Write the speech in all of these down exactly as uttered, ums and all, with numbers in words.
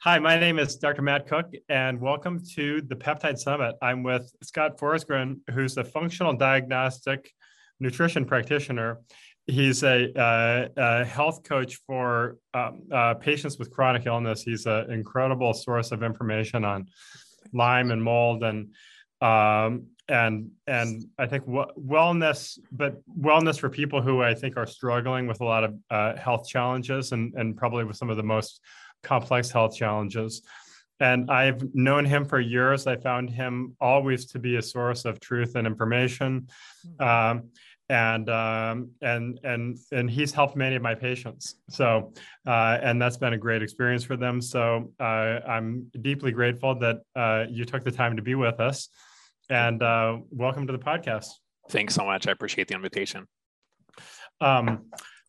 Hi, my name is Doctor Matt Cook, and welcome to the Peptide Summit. I'm with Scott Forsgren, who's a functional diagnostic nutrition practitioner. He's a, uh, a health coach for um, uh, patients with chronic illness. He's an incredible source of information on Lyme and mold and um, and and I think w- wellness, but wellness for people who I think are struggling with a lot of uh, health challenges and and probably with some of the most complex health challenges. And I've known him for years. I found him always to be a source of truth and information. Um, and um, and and and he's helped many of my patients. So uh, and that's been a great experience for them. So uh, I'm deeply grateful that uh, you took the time to be with us. And uh, welcome to the podcast. Thanks so much. I appreciate the invitation. Um,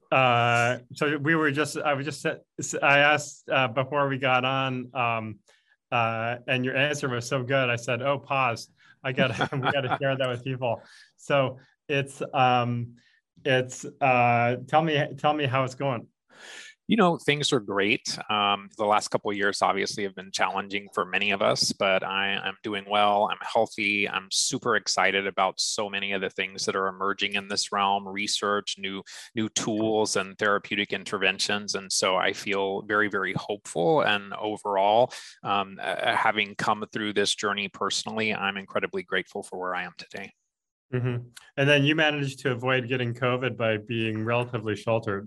uh, so we were just, I was just, I asked uh, before we got on, um, uh, and your answer was so good. I said, "Oh, pause. I got, we got to share that with people." So it's, um, it's. Uh, tell me, tell me how it's going. You know, things are great. Um, the last couple of years obviously have been challenging for many of us, but I, I'm doing well. I'm healthy. I'm super excited about so many of the things that are emerging in this realm, research, new, new tools and therapeutic interventions. And so I feel very, very hopeful. And overall, um, uh, having come through this journey personally, I'm incredibly grateful for where I am today. Mm-hmm. And then you managed to avoid getting COVID by being relatively sheltered.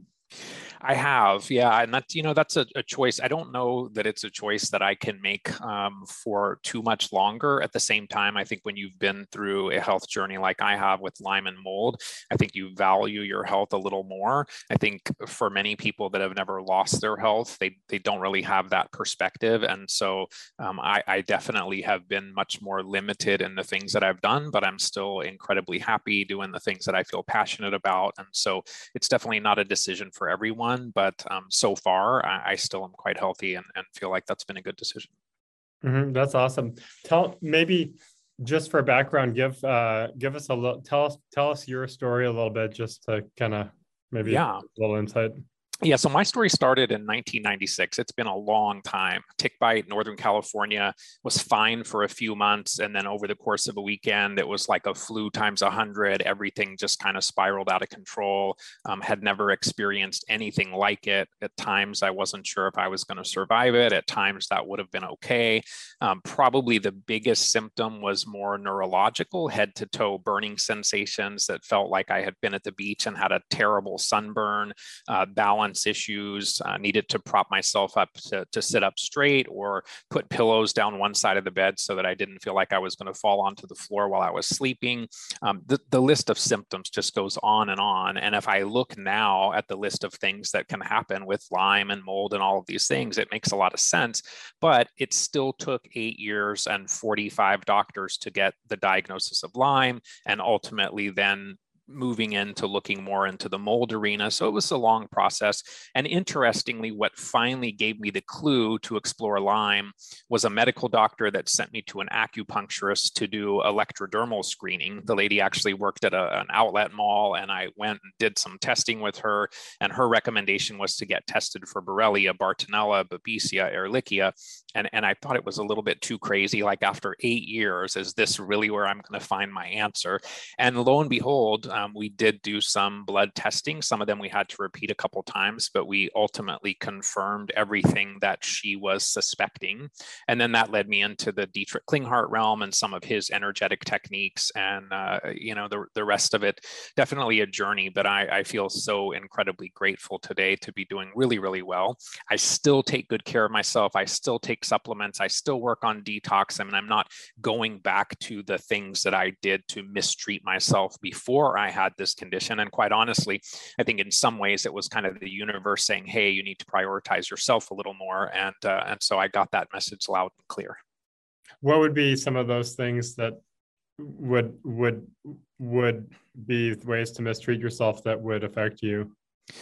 I have, yeah, and that's, you know, that's a, a choice. I don't know that it's a choice that I can make um, for too much longer. At the same time, I think when you've been through a health journey like I have with Lyme and mold, I think you value your health a little more. I think for many people that have never lost their health, they they don't really have that perspective. And so um, I, I definitely have been much more limited in the things that I've done, but I'm still incredibly happy doing the things that I feel passionate about. And so it's definitely not a decision for everyone. But um, so far, I, I still am quite healthy and, and feel like that's been a good decision. Mm-hmm. That's awesome. Tell maybe just for background, give uh, give us a little tell us tell us your story a little bit, just to kind of maybe yeah. a little insight. Yeah, so my story started in nineteen ninety-six. It's been a long time. Tick bite, Northern California, was fine for a few months. And then over the course of a weekend, it was like a flu times one hundred. Everything just kind of spiraled out of control. Um, had never experienced anything like it. At times, I wasn't sure if I was going to survive it. At times, that would have been okay. Um, probably the biggest symptom was more neurological, head to toe burning sensations that felt like I had been at the beach and had a terrible sunburn, uh, balance issues, uh, needed to prop myself up to, to sit up straight or put pillows down one side of the bed so that I didn't feel like I was going to fall onto the floor while I was sleeping. Um, the, the list of symptoms just goes on and on. And if I look now at the list of things that can happen with Lyme and mold and all of these things, it makes a lot of sense. But it still took eight years and forty-five doctors to get the diagnosis of Lyme, and ultimately then moving into looking more into the mold arena. So it was a long process. And interestingly, what finally gave me the clue to explore Lyme was a medical doctor that sent me to an acupuncturist to do electrodermal screening. The lady actually worked at a, an outlet mall, and I went and did some testing with her. And her recommendation was to get tested for Borrelia, Bartonella, Babesia, Ehrlichia. And, and I thought it was a little bit too crazy. Like, after eight years, is this really where I'm going to find my answer? And lo and behold, Um, we did do some blood testing. Some of them we had to repeat a couple times, but we ultimately confirmed everything that she was suspecting. And then that led me into the Dietrich Klinghardt realm and some of his energetic techniques. And, uh, you know, the, the rest of it, definitely a journey, but I, I feel so incredibly grateful today to be doing really, really well. I still take good care of myself. I still take supplements. I still work on detox. I mean, I'm not going back to the things that I did to mistreat myself before I had this condition. And quite honestly, I think in some ways it was kind of the universe saying, hey, you need to prioritize yourself a little more. And, uh, and so I got that message loud and clear. What would be some of those things that would would would be ways to mistreat yourself that would affect you?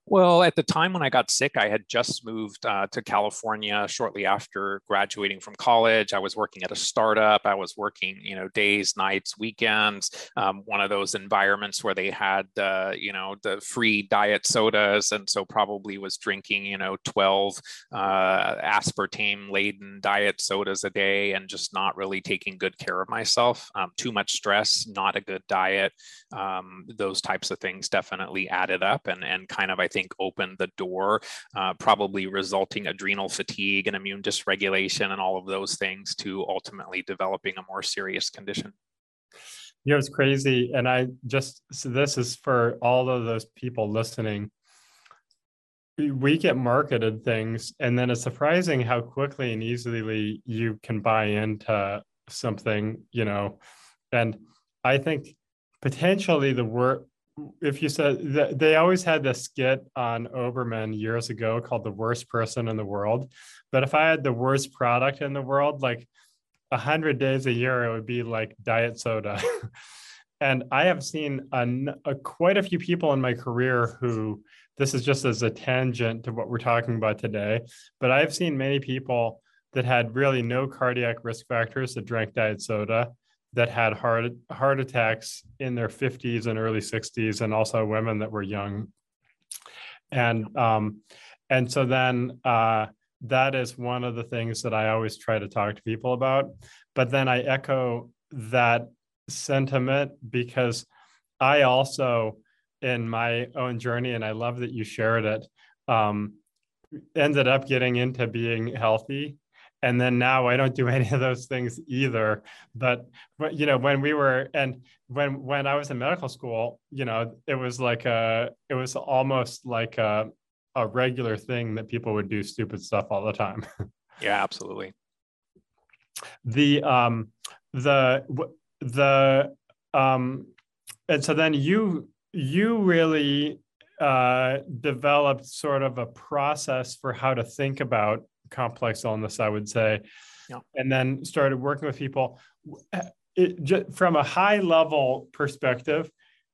Well, at the time when I got sick, I had just moved uh, to California shortly after graduating from college. I was working at a startup. I was working, you know, days, nights, weekends, um, one of those environments where they had, uh, you know, the free diet sodas. And so probably was drinking, you know, twelve uh, aspartame laden diet sodas a day and just not really taking good care of myself. Um, too much stress, not a good diet. Um, those types of things definitely added up and, and kind of, I think, opened the door, uh, probably resulting adrenal fatigue and immune dysregulation and all of those things to ultimately developing a more serious condition. You know, it's crazy. And I just, so this is for all of those people listening. We get marketed things, and then it's surprising how quickly and easily you can buy into something, you know. And I think potentially the word, if you said that they always had this skit on Oberman years ago called The Worst Person in the World. But if I had the worst product in the world, like a hundred days a year, it would be like diet soda. And I have seen a, a, quite a few people in my career who, this is just as a tangent to what we're talking about today, but I've seen many people that had really no cardiac risk factors that drank diet soda, that had heart heart attacks in their fifties and early sixties, and also women that were young. And um, and so then uh, that is one of the things that I always try to talk to people about. But then I echo that sentiment because I also, in my own journey, and I love that you shared it, um, ended up getting into being healthy. And then now I don't do any of those things either. But, but you know, when we were, and when when I was in medical school, you know, it was like a, it was almost like a, a regular thing that people would do stupid stuff all the time. Yeah, absolutely. The, um, the, the, um, and so then you, you really uh, developed sort of a process for how to think about complex illness, I would say, yeah. And then started working with people. It, just from a high level perspective,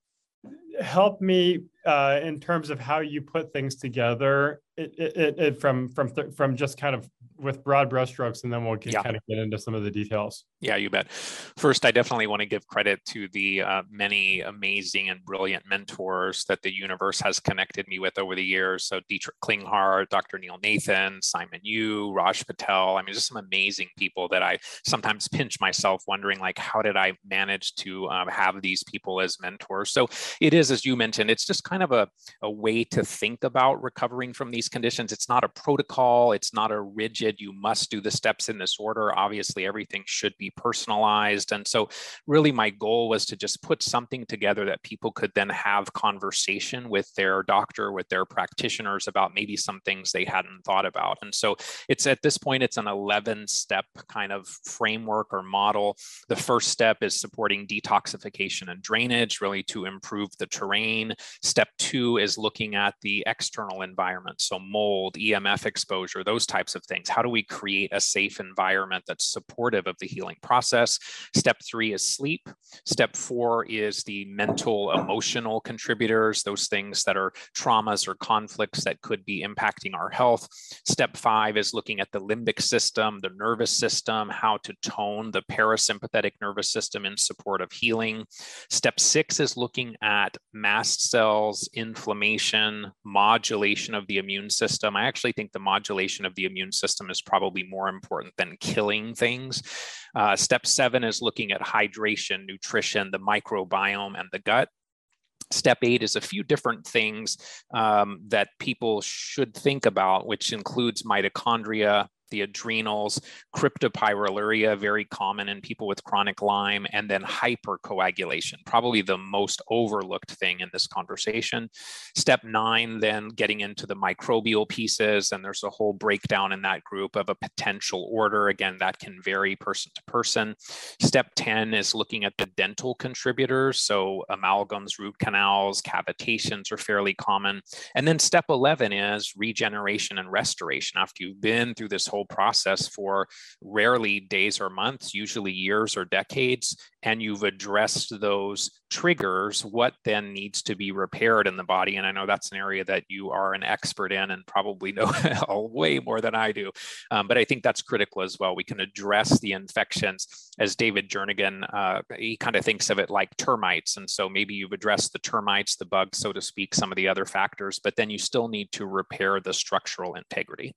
help me uh, in terms of how you put things together. It, it, it from from from just kind of with broad brushstrokes, and then we'll get, yeah. kind of get into some of the details. Yeah, you bet. First, I definitely want to give credit to the uh, many amazing and brilliant mentors that the universe has connected me with over the years. So Dietrich Klinghardt, Doctor Neil Nathan, Simon Yu, Raj Patel. I mean, just some amazing people that I sometimes pinch myself wondering, like, how did I manage to um, have these people as mentors? So it is, as you mentioned, it's just kind of a, a way to think about recovering from these conditions. It's not a protocol. It's not a rigid, you must do the steps in this order. Obviously, everything should be personalized. And so really my goal was to just put something together that people could then have conversation with their doctor, with their practitioners about maybe some things they hadn't thought about. And so it's at this point, it's an eleven step kind of framework or model. The first step is supporting detoxification and drainage, really to improve the terrain. Step two is looking at the external environment. So mold, E M F exposure, those types of things. How do we create a safe environment that's supportive of the healing process? Step three is sleep. Step four is the mental, emotional contributors, those things that are traumas or conflicts that could be impacting our health. Step five is looking at the limbic system, the nervous system, how to tone the parasympathetic nervous system in support of healing. Step six is looking at mast cells, inflammation, modulation of the immune system. I actually think the modulation of the immune system is probably more important than killing things. Uh, step seven is looking at hydration, nutrition, the microbiome, and the gut. Step eight is a few different things um, that people should think about, which includes mitochondria, the adrenals, cryptopyruria, very common in people with chronic Lyme, and then hypercoagulation, probably the most overlooked thing in this conversation. Step nine, then getting into the microbial pieces, and there's a whole breakdown in that group of a potential order. Again, that can vary person to person. Step ten is looking at the dental contributors, so amalgams, root canals, cavitations are fairly common. And then step eleven is regeneration and restoration. After you've been through this whole whole process for rarely days or months, usually years or decades, and you've addressed those triggers, what then needs to be repaired in the body? And I know that's an area that you are an expert in and probably know way more than I do. Um, but I think that's critical as well. We can address the infections, as David Jernigan, uh, he kind of thinks of it like termites. And so maybe you've addressed the termites, the bugs, so to speak, some of the other factors, but then you still need to repair the structural integrity.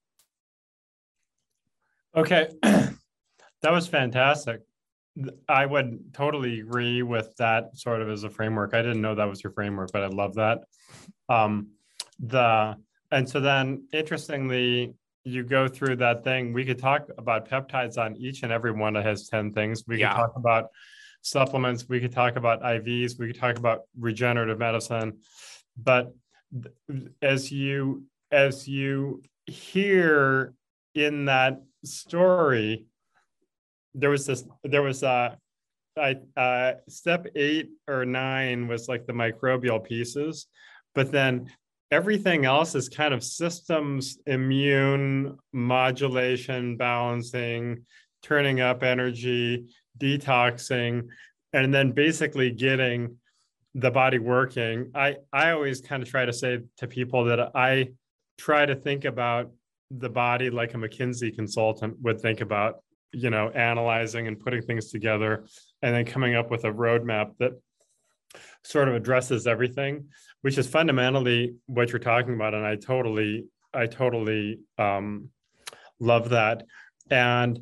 Okay, that was fantastic. I would totally agree with that sort of as a framework. I didn't know that was your framework, but I love that. Um, the and so then, interestingly, you go through that thing. We could talk about peptides on each and every one that has ten things. We Yeah. could talk about supplements. We could talk about I Vs. We could talk about regenerative medicine. But as you as you hear in that story, there was this, there was a, I, uh, step eight or nine was like the microbial pieces, but then everything else is kind of systems, immune modulation, balancing, turning up energy, detoxing, and then basically getting the body working. I, I always kind of try to say to people that I try to think about the body like a McKinsey consultant would think about, you know, analyzing and putting things together and then coming up with a roadmap that sort of addresses everything, which is fundamentally what you're talking about. And I totally, I totally um, love that. And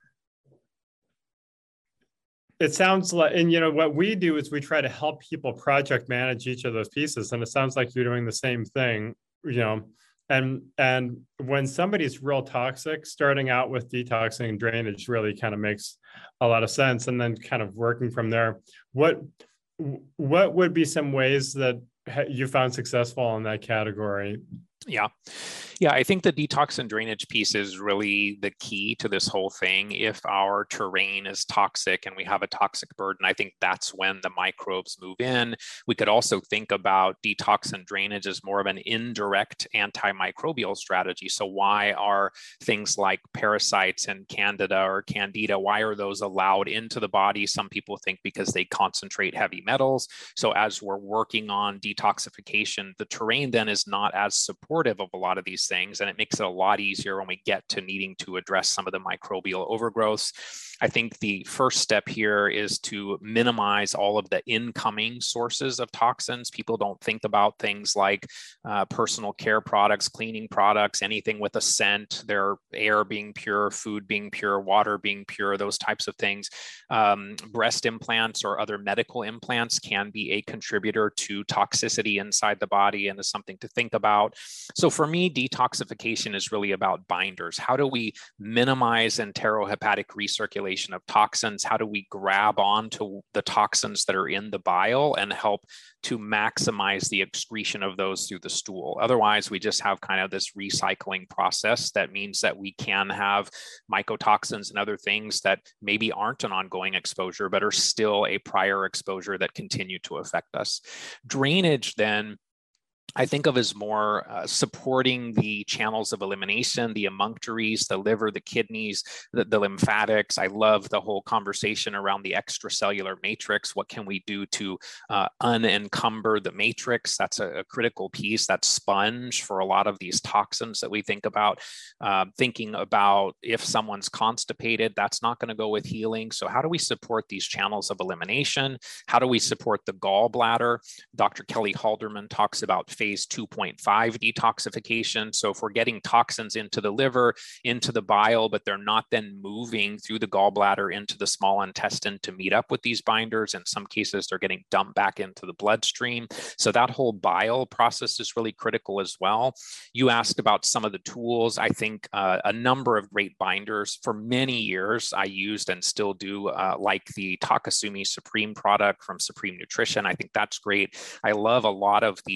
it sounds like, and you know, what we do is we try to help people project manage each of those pieces. And it sounds like you're doing the same thing, you know. And and when somebody's real toxic, starting out with detoxing and drainage really kind of makes a lot of sense. And then kind of working from there. What what would be some ways that you found successful in that category? Yeah. Yeah, I think the detox and drainage piece is really the key to this whole thing. If our terrain is toxic and we have a toxic burden, I think that's when the microbes move in. We could also think about detox and drainage as more of an indirect antimicrobial strategy. So why are things like parasites and candida or candida, why are those allowed into the body? Some people think because they concentrate heavy metals. So as we're working on detoxification, the terrain then is not as supportive of a lot of these things, and it makes it a lot easier when we get to needing to address some of the microbial overgrowths. I think the first step here is to minimize all of the incoming sources of toxins. People don't think about things like uh, personal care products, cleaning products, anything with a scent, their air being pure, food being pure, water being pure, those types of things. Um, breast implants or other medical implants can be a contributor to toxicity inside the body and is something to think about. So for me, detoxification is really about binders. How do we minimize enterohepatic recirculation of toxins? How do we grab onto the toxins that are in the bile and help to maximize the excretion of those through the stool? Otherwise, we just have kind of this recycling process that means that we can have mycotoxins and other things that maybe aren't an ongoing exposure, but are still a prior exposure that continue to affect us. Drainage then, I think of as more uh, supporting the channels of elimination, the emunctories, the liver, the kidneys, the, the lymphatics. I love the whole conversation around the extracellular matrix. What can we do to uh, unencumber the matrix? That's a, a critical piece, that sponge for a lot of these toxins that we think about. Uh, thinking about if someone's constipated, that's not going to go with healing. So how do we support these channels of elimination? How do we support the gallbladder? Doctor Kelly Halderman talks about phase two point five detoxification. So if we're getting toxins into the liver, into the bile, but they're not then moving through the gallbladder into the small intestine to meet up with these binders, in some cases, they're getting dumped back into the bloodstream. So that whole bile process is really critical as well. You asked about some of the tools. I think uh, a number of great binders for many years I used and still do, uh, like the Takasumi Supreme product from Supreme Nutrition. I think that's great. I love a lot of the bio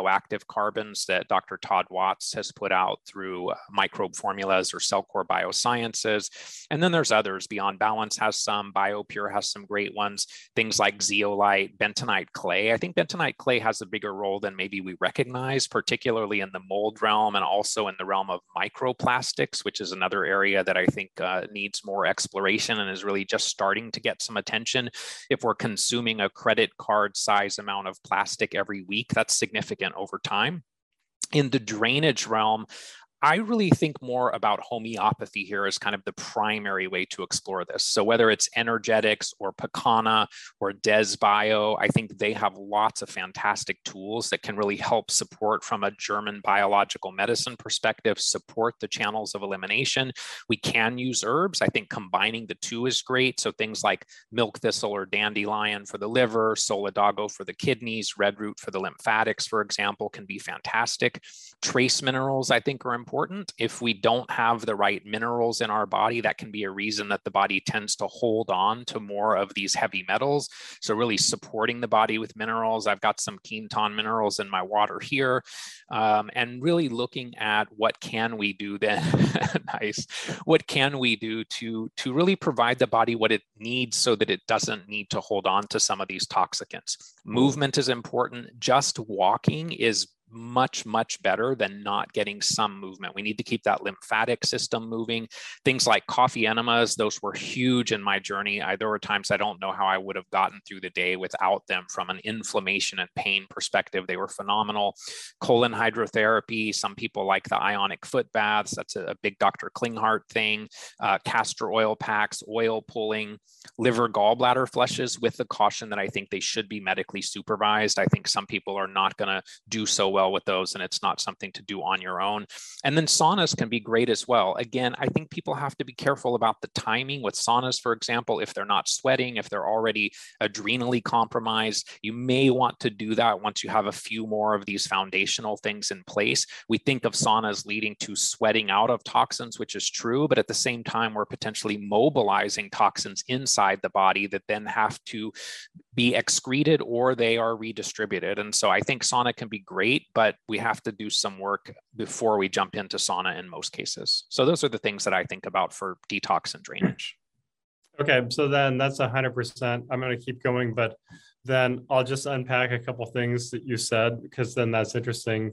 bioactive carbons that Doctor Todd Watts has put out through Microbe Formulas or Cellcore Biosciences. And then there's others. Beyond Balance has some, BioPure has some great ones, things like zeolite, bentonite clay. I think bentonite clay has a bigger role than maybe we recognize, particularly in the mold realm and also in the realm of microplastics, which is another area that I think uh, needs more exploration and is really just starting to get some attention. If we're consuming a credit card size amount of plastic every week, that's significant over time. In the drainage realm, I really think more about homeopathy here as kind of the primary way to explore this. So whether it's Energetics or Pacana or DesBio, I think they have lots of fantastic tools that can really help support from a German biological medicine perspective, support the channels of elimination. We can use herbs. I think combining the two is great. So things like milk thistle or dandelion for the liver, solidago for the kidneys, red root for the lymphatics, for example, can be fantastic. Trace minerals, I think, are important. Important. If we don't have the right minerals in our body, that can be a reason that the body tends to hold on to more of these heavy metals. So really supporting the body with minerals. I've got some Quinton minerals in my water here, um, and really looking at what can we do then, nice, what can we do to, to really provide the body what it needs so that it doesn't need to hold on to some of these toxicants. Movement is important. Just walking is much, much better than not getting some movement. We need to keep that lymphatic system moving. Things like coffee enemas, those were huge in my journey. I, there were times I don't know how I would have gotten through the day without them from an inflammation and pain perspective. They were phenomenal. Colon hydrotherapy, some people like the ionic foot baths. That's a, a big Doctor Klinghardt thing. Uh, castor oil packs, oil pulling, liver gallbladder flushes, with the caution that I think they should be medically supervised. I think some people are not going to do so well well with those, and it's not something to do on your own. And then saunas can be great as well. Again, I think people have to be careful about the timing with saunas, for example. If they're not sweating, if they're already adrenally compromised, you may want to do that once you have a few more of these foundational things in place. We think of saunas leading to sweating out of toxins, which is true, but at the same time, we're potentially mobilizing toxins inside the body that then have to be excreted or they are redistributed. And so I think sauna can be great, but we have to do some work before we jump into sauna in most cases. So those are the things that I think about for detox and drainage. Okay, so then that's one hundred percent. I'm going to keep going, but then I'll just unpack a couple things that you said, because then that's interesting.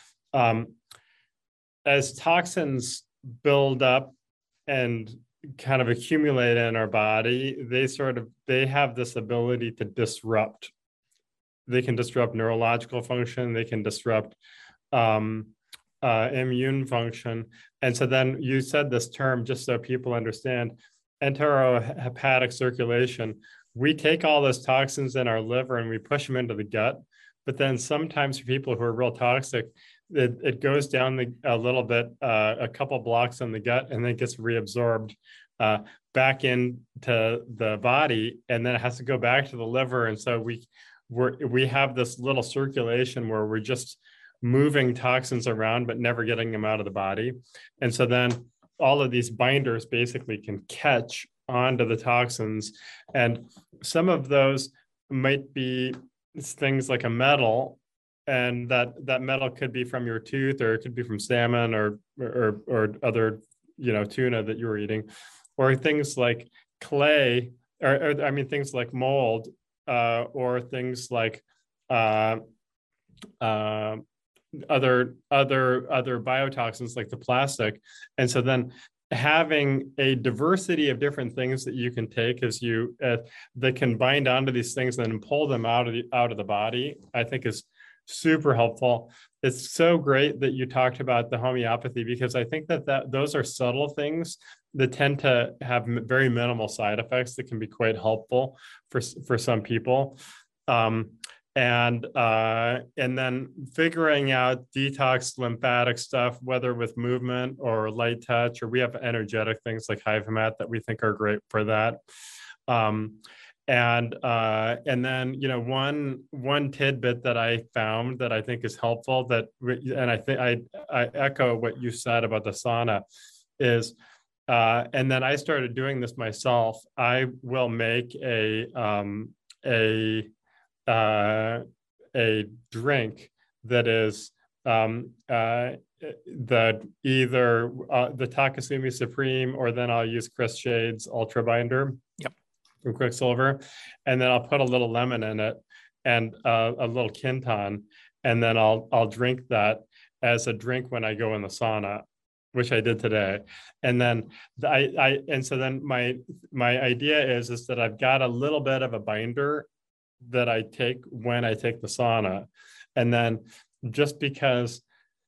Um, as toxins build up and kind of accumulate in our body, they sort of, they have this ability to disrupt. They can disrupt neurological function. They can disrupt um, uh, immune function. And so then you said this term, just so people understand, enterohepatic circulation. We take all those toxins in our liver and we push them into the gut. But then sometimes for people who are real toxic, it, it goes down the, a little bit, uh, a couple blocks in the gut, and then gets reabsorbed uh, back into the body, and then it has to go back to the liver. And so we we're, we have this little circulation where we're just moving toxins around, but never getting them out of the body. And so then all of these binders basically can catch onto the toxins. And some of those might be things like a metal, and that that metal could be from your tooth, or it could be from salmon or or or other, you know, tuna that you were eating, or things like clay, or, or I mean things like mold, uh, or things like uh, uh, other other other biotoxins like the plastic. And so then having a diversity of different things that you can take as you uh, that can bind onto these things and then pull them out of the out of the body, I think is super helpful. It's so great that you talked about the homeopathy, because I think that, that those are subtle things that tend to have very minimal side effects that can be quite helpful for, for some people. Um, and uh, and then figuring out detox lymphatic stuff, whether with movement or light touch, or we have energetic things like HiveMat that we think are great for that. Um, and uh, and then, you know, one one tidbit that I found that I think is helpful, that, and I think I I echo what you said about the sauna, is, uh, and then I started doing this myself. I will make a um, a uh, a drink that is um, uh, the either uh, the Takasumi Supreme, or then I'll use Chris Shade's Ultra Binder. Yep. From Quicksilver, and then I'll put a little lemon in it and uh, a little Kinton, and then I'll I'll drink that as a drink when I go in the sauna, which I did today. And then I I and so then my my idea is is that I've got a little bit of a binder that I take when I take the sauna, and then just because.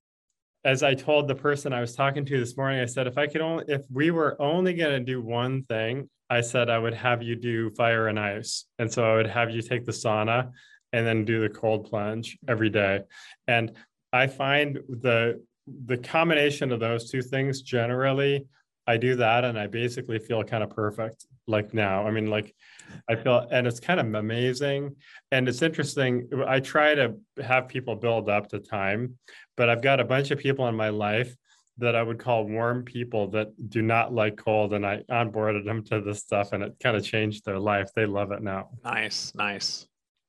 As I told the person I was talking to this morning, I said, if I could only, if we were only going to do one thing, I said I would have you do fire and ice. And so I would have you take the sauna and then do the cold plunge every day. And I find the the combination of those two things, generally, I do that and I basically feel kind of perfect like now. I mean, like I feel, and it's kind of amazing. And it's interesting. I try to have people build up to time, but I've got a bunch of people in my life that I would call warm people that do not like cold. And I onboarded them to this stuff and it kind of changed their life. They love it now. Nice, nice.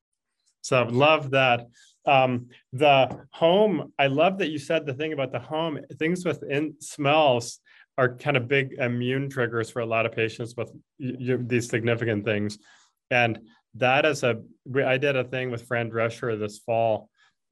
So I love that. Um, the home, I love that you said the thing about the home, things within smells are kind of big immune triggers for a lot of patients with you, these significant things. And that is a, I did a thing with Fran Drescher this fall.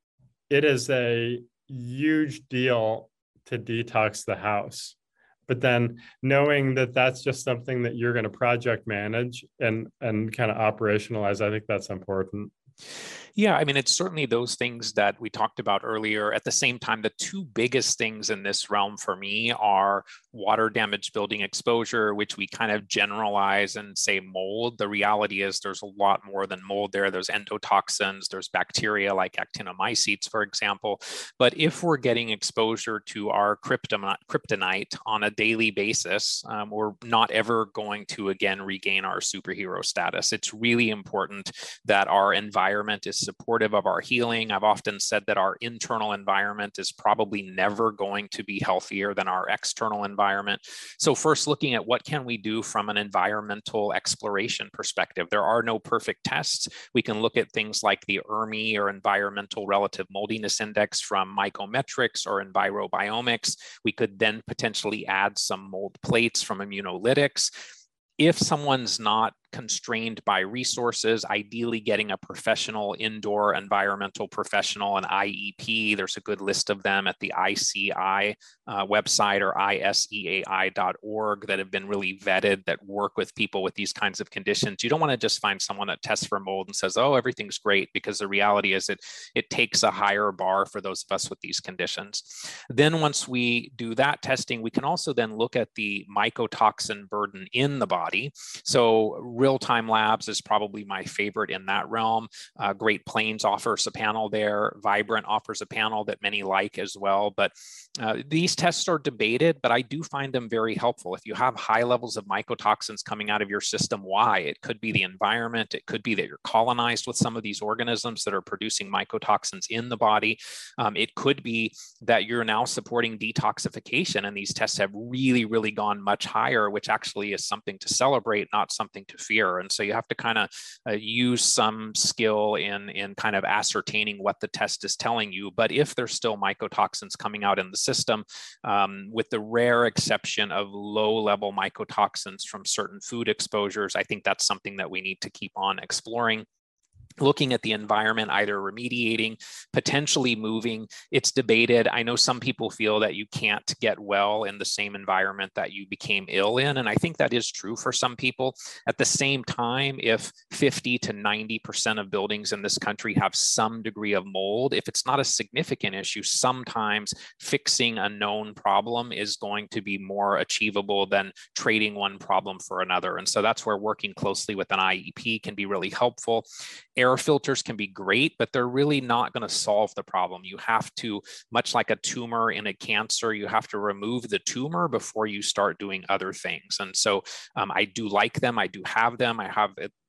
It is a huge deal to detox the house. But then knowing that that's just something that you're going to project manage and, and kind of operationalize, I think that's important. Yeah, I mean, it's certainly those things that we talked about earlier. At the same time, the two biggest things in this realm for me are water damage building exposure, which we kind of generalize and say mold. The reality is there's a lot more than mold there. There's endotoxins, there's bacteria like actinomycetes, for example. But if we're getting exposure to our kryptonite on a daily basis, um, we're not ever going to, again, regain our superhero status. It's really important that our environment is supportive of our healing. I've often said that our internal environment is probably never going to be healthier than our external environment. So first, looking at what can we do from an environmental exploration perspective. There are no perfect tests. We can look at things like the E R M I, or Environmental Relative Moldiness Index, from Mycometrics or Envirobiomics. We could then potentially add some mold plates from Immunolytics. If someone's not constrained by resources, ideally getting a professional indoor environmental professional, an I E P. There's a good list of them at the I C I uh, website, or I S E A I dot org, that have been really vetted, that work with people with these kinds of conditions. You don't want to just find someone that tests for mold and says, oh, everything's great, because the reality is it, it takes a higher bar for those of us with these conditions. Then once we do that testing, we can also then look at the mycotoxin burden in the body. So Real-Time Labs is probably my favorite in that realm. Uh, Great Plains offers a panel there. Vibrant offers a panel that many like as well. But uh, these tests are debated, but I do find them very helpful. If you have high levels of mycotoxins coming out of your system, why? It could be the environment. It could be that you're colonized with some of these organisms that are producing mycotoxins in the body. Um, it could be that you're now supporting detoxification, and these tests have really, really gone much higher, which actually is something to celebrate, not something to fear. And so you have to kind of uh, use some skill in, in kind of ascertaining what the test is telling you. But if there's still mycotoxins coming out in the system, um, with the rare exception of low-level mycotoxins from certain food exposures, I think that's something that we need to keep on exploring. Looking at the environment, either remediating, potentially moving. It's debated. I know some people feel that you can't get well in the same environment that you became ill in. And I think that is true for some people. At the same time, if fifty to ninety percent of buildings in this country have some degree of mold, if it's not a significant issue, sometimes fixing a known problem is going to be more achievable than trading one problem for another. And so that's where working closely with an I E P can be really helpful. Air filters can be great, but they're really not going to solve the problem. You have to, much like a tumor in a cancer, you have to remove the tumor before you start doing other things. And so um, I do like them. I do have them. I have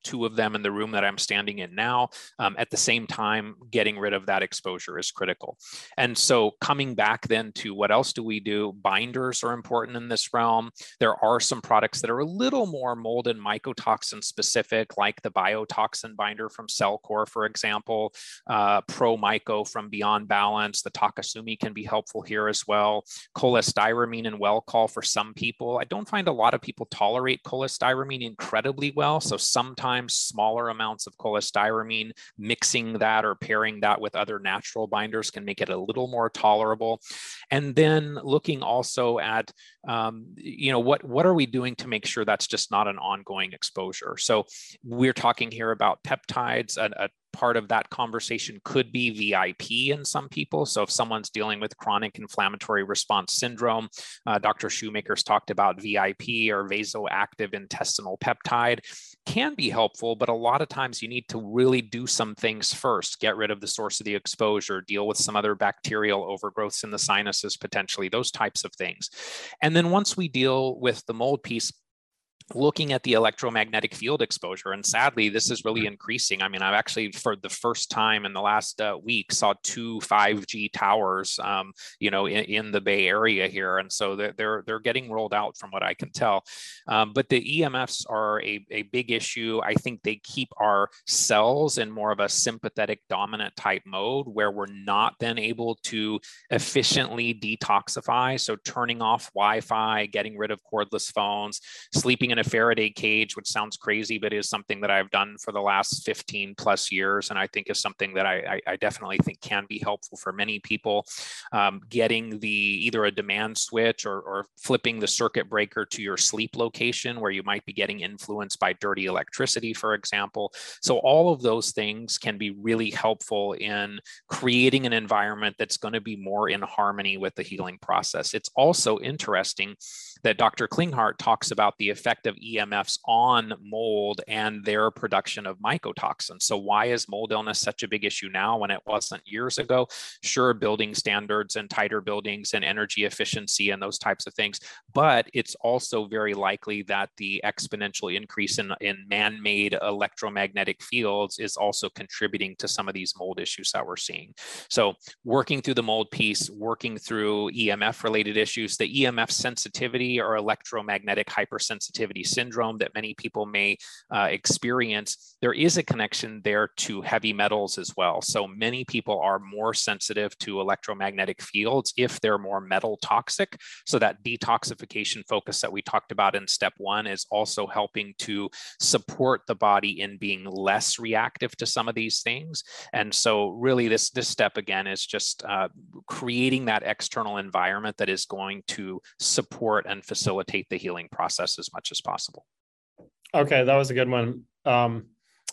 two of them in the room that I'm standing in now. Um, at the same time, getting rid of that exposure is critical. And so coming back then to what else do we do? Binders are important in this realm. There are some products that are a little more mold and mycotoxin specific, like the biotoxin binder from Cellcore, for example, uh, Pro Myco from Beyond Balance. The Takasumi can be helpful here as well. Cholestyramine and Welcol for some people. I don't find a lot of people tolerate cholestyramine incredibly well. So sometimes smaller amounts of cholestyramine, mixing that or pairing that with other natural binders can make it a little more tolerable. And then looking also at, um, you know, what, what are we doing to make sure that's just not an ongoing exposure? So we're talking here about peptides. A, a part of that conversation could be V I P in some people. So if someone's dealing with chronic inflammatory response syndrome, uh, Doctor Shoemaker's talked about V I P or vasoactive intestinal peptide, can be helpful, but a lot of times you need to really do some things first. Get rid of the source of the exposure, deal with some other bacterial overgrowths in the sinuses, potentially, those types of things. And then once we deal with the mold piece, looking at the electromagnetic field exposure. And sadly, this is really increasing. I mean, I've actually, for the first time in the last uh, week, saw two five G towers, um, you know, in, in the Bay Area here. And so they're, they're, they're getting rolled out from what I can tell. Um, but the E M Fs are a, a big issue. I think they keep our cells in more of a sympathetic dominant type mode where we're not then able to efficiently detoxify. So turning off Wi-Fi, getting rid of cordless phones, sleeping in a Faraday cage, which sounds crazy, but is something that I've done for the last fifteen plus years. And I think is something that I, I definitely think can be helpful for many people. Um, getting the either a demand switch or, or flipping the circuit breaker to your sleep location where you might be getting influenced by dirty electricity, for example. So all of those things can be really helpful in creating an environment that's going to be more in harmony with the healing process. It's also interesting that Doctor Klinghardt talks about the effect of E M Fs on mold and their production of mycotoxins. So why is mold illness such a big issue now when it wasn't years ago? Sure, building standards and tighter buildings and energy efficiency and those types of things, but it's also very likely that the exponential increase in, in man-made electromagnetic fields is also contributing to some of these mold issues that we're seeing. So working through the mold piece, working through E M F related issues, the E M F sensitivity or electromagnetic hypersensitivity syndrome that many people may uh, experience, there is a connection there to heavy metals as well. So many people are more sensitive to electromagnetic fields if they're more metal toxic. So that detoxification focus that we talked about in step one is also helping to support the body in being less reactive to some of these things. And so really this, this step again is just uh, creating that external environment that is going to support and facilitate the healing process as much as possible. Okay, that was a good one. Um,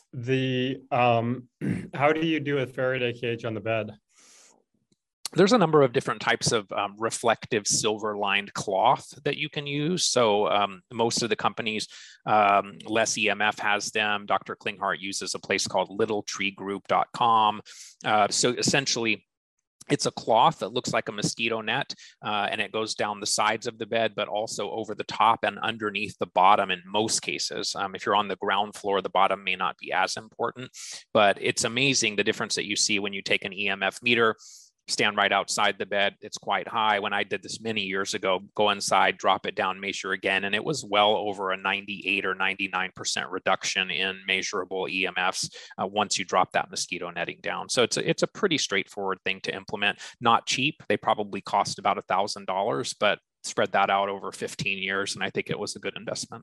the um, how do you do a Faraday cage on the bed? There's a number of different types of um, reflective silver lined cloth that you can use. So um, most of the companies, um, Less E M F has them. Doctor Klinghardt uses a place called little tree group dot com. Uh, so essentially, it's a cloth that looks like a mosquito net, uh, and it goes down the sides of the bed, but also over the top and underneath the bottom in most cases. Um, if you're on the ground floor, the bottom may not be as important, but it's amazing the difference that you see when you take an E M F meter, stand right outside the bed. It's quite high. When I did this many years ago, go inside, drop it down, measure again, and it was well over a ninety-eight or ninety-nine percent reduction in measurable E M Fs uh, once you drop that mosquito netting down. So it's a, it's a pretty straightforward thing to implement. Not cheap. They probably cost about a thousand dollars, but spread that out over fifteen years, and I think it was a good investment.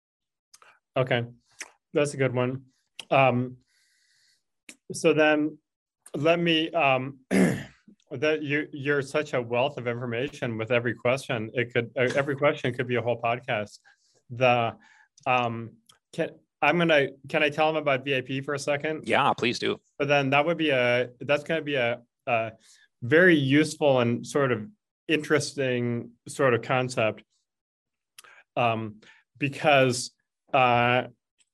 Okay, that's a good one. Um, so then let me. Um, That you you're such a wealth of information with every question. It could uh, every question could be a whole podcast. The um can I'm gonna can I tell them about V I P for a second? Yeah, please do. But then that would be a that's going to be a, a very useful and sort of interesting sort of concept, um, because uh,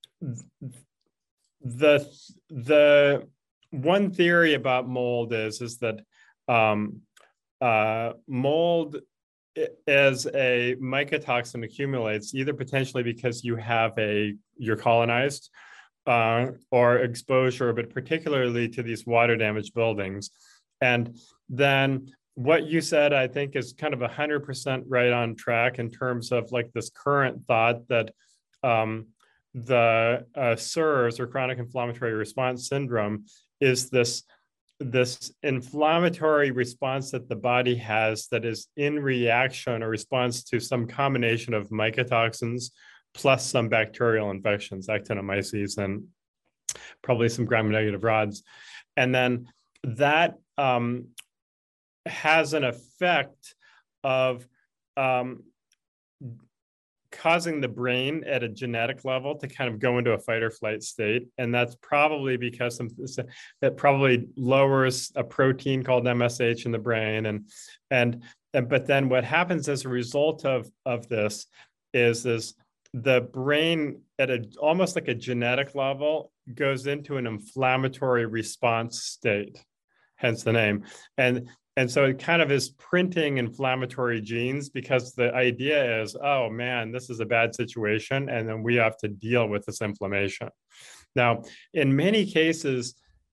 the the one theory about mold is is that Um, uh, mold as a mycotoxin accumulates either potentially because you have a, you're colonized, uh, or exposure, but particularly to these water damaged buildings. And then what you said, I think, is kind of one hundred percent right on track in terms of like this current thought that um, the uh, S I R S, or chronic inflammatory response syndrome, is this this inflammatory response that the body has that is in reaction or response to some combination of mycotoxins plus some bacterial infections, actinomyces, and probably some gram-negative rods. And then that um, has an effect of um, causing the brain at a genetic level to kind of go into a fight or flight state. And that's probably because some, it probably lowers a protein called M S H in the brain. And, and, and but then what happens as a result of, of this is, is the brain at a almost like a genetic level goes into an inflammatory response state, hence the name. And And so it kind of is printing inflammatory genes, because the idea is, oh man, this is a bad situation, and then we have to deal with this inflammation. Now, in many cases,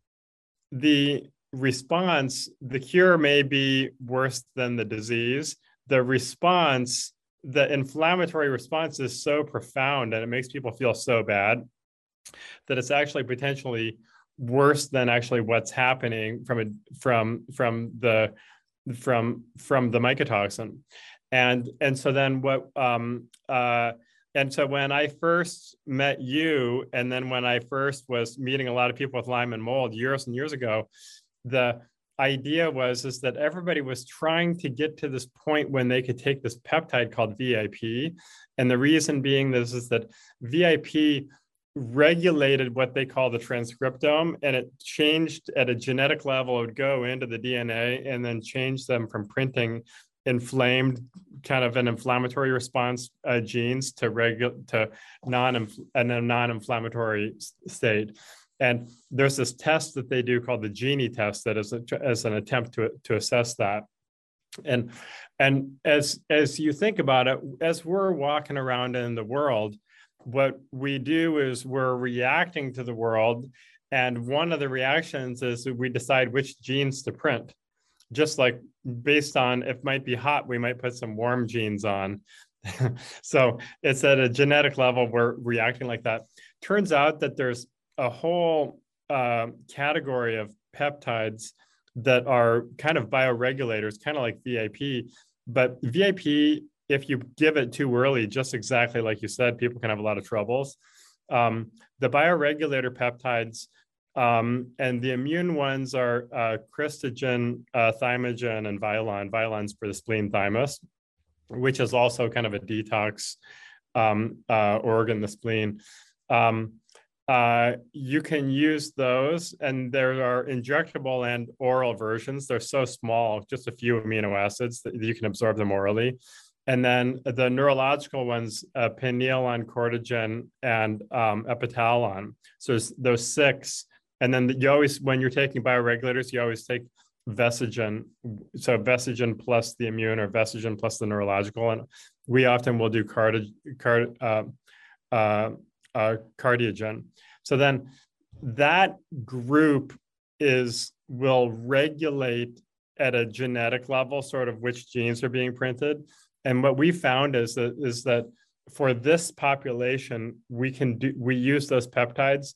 the response, the cure may be worse than the disease. The response, the inflammatory response is so profound and it makes people feel so bad that it's actually potentially worse than actually what's happening from a, from from the from from the mycotoxin. And and so then what um uh and so when I first met you, and then when I first was meeting a lot of people with Lyme and mold years and years ago, the idea was is that everybody was trying to get to this point when they could take this peptide called V I P. And the reason being this is that V I P regulated what they call the transcriptome, and it changed at a genetic level. It would go into the D N A and then change them from printing inflamed, kind of an inflammatory response uh, genes to regular to non a non-inflammatory state. And there's this test that they do called the Gini test that is a, as an attempt to to assess that. And and as as you think about it, as we're walking around in the world, what we do is we're reacting to the world. And one of the reactions is we decide which genes to print. Just like based on, if it might be hot, we might put some warm genes on. So it's at a genetic level, we're reacting like that. Turns out that there's a whole uh, category of peptides that are kind of bioregulators, kind of like V I P. But V I P, if you give it too early, just exactly like you said, people can have a lot of troubles. Um, the bioregulator peptides um, and the immune ones are uh, Cristogen, uh, Thymogen, and Violon. Violon's for the spleen thymus, which is also kind of a detox um, uh, organ, the spleen. Um, uh, you can use those, and there are injectable and oral versions. They're so small, just a few amino acids that you can absorb them orally. And then the neurological ones, uh, Pineolon, Cortigen, and um, Epitalon. So there's those six. And then you always, when you're taking bioregulators, you always take Vesigen. So Vesigen plus the immune, or Vesigen plus the neurological. And we often will do cardi, card, uh, uh, uh, Cardiogen. So then that group is will regulate at a genetic level sort of which genes are being printed. And what we found is that is that for this population, we can do we use those peptides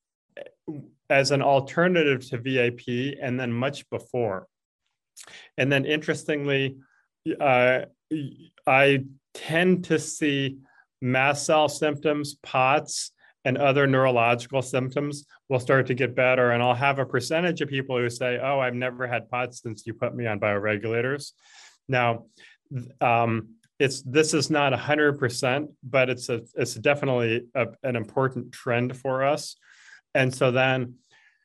as an alternative to V I P, and then much before. And then interestingly, uh, I tend to see mast cell symptoms, POTS, and other neurological symptoms will start to get better. And I'll have a percentage of people who say, oh, I've never had POTS since you put me on bioregulators. Now, um, it's this is not one hundred percent, but it's a it's definitely a, an important trend for us. And so then,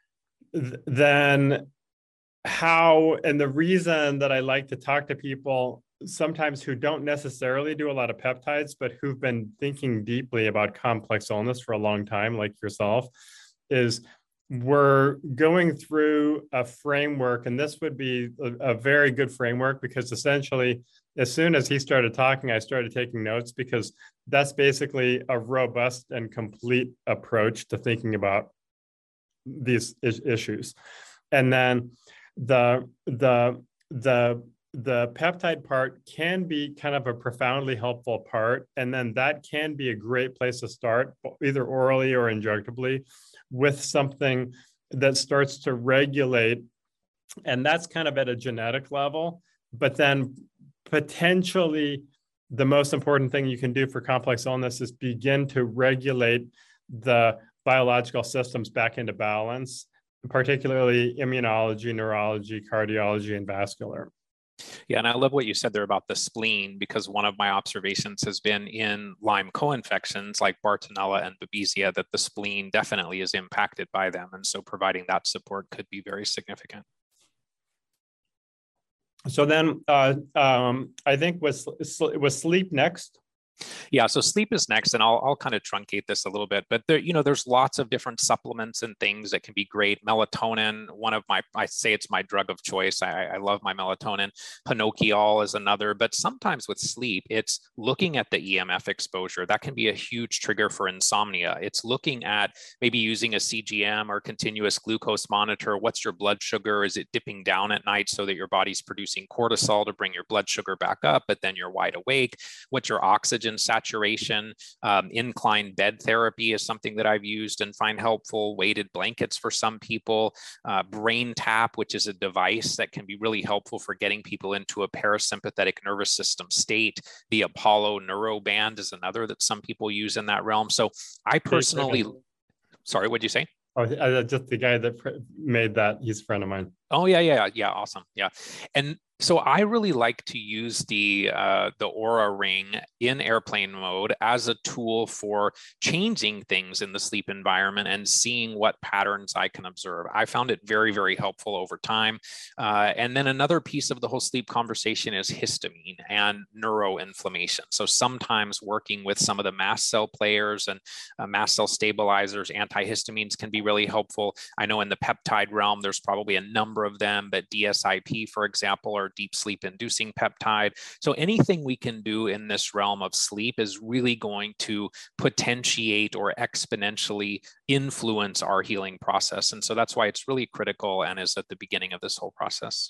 then how, and the reason that I like to talk to people sometimes who don't necessarily do a lot of peptides, but who've been thinking deeply about complex illness for a long time, like yourself, is we're going through a framework, and this would be a, a very good framework because essentially, as soon as he started talking, I started taking notes because that's basically a robust and complete approach to thinking about these is- issues. And then the the the the peptide part can be kind of a profoundly helpful part, and then that can be a great place to start, either orally or injectably, with something that starts to regulate, and that's kind of at a genetic level. But then potentially the most important thing you can do for complex illness is begin to regulate the biological systems back into balance, particularly immunology, neurology, cardiology, and vascular. Yeah, and I love what you said there about the spleen, because one of my observations has been in Lyme co-infections like Bartonella and Babesia that the spleen definitely is impacted by them. And so providing that support could be very significant. So then uh, um, I think was, was sleep next. Yeah, so sleep is next, and I'll, I'll kind of truncate this a little bit, but there, you know, there's lots of different supplements and things that can be great. Melatonin, one of my, I say it's my drug of choice. I, I love my melatonin. Panokiol is another, but sometimes with sleep, it's looking at the E M F exposure. That can be a huge trigger for insomnia. It's looking at maybe using a C G M or continuous glucose monitor. What's your blood sugar? Is it dipping down at night so that your body's producing cortisol to bring your blood sugar back up, but then you're wide awake? What's your oxygen saturation? Um, incline bed therapy is something that I've used and find helpful. Weighted blankets for some people. Uh, Brain Tap, which is a device that can be really helpful for getting people into a parasympathetic nervous system state. The Apollo Neuroband is another that some people use in that realm. So I personally, sorry, what'd you say? Oh, just the guy that made that, he's a friend of mine. Oh, yeah, yeah, yeah, awesome. Yeah. And so I really like to use the uh, the Oura Ring in airplane mode as a tool for changing things in the sleep environment and seeing what patterns I can observe. I found it very, very helpful over time. Uh, and then another piece of the whole sleep conversation is histamine and neuroinflammation. So sometimes working with some of the mast cell players and uh, mast cell stabilizers, antihistamines can be really helpful. I know in the peptide realm, there's probably a number of them, but D S I P, for example, or deep sleep inducing peptide. So anything we can do in this realm of sleep is really going to potentiate or exponentially influence our healing process. And so that's why it's really critical and is at the beginning of this whole process.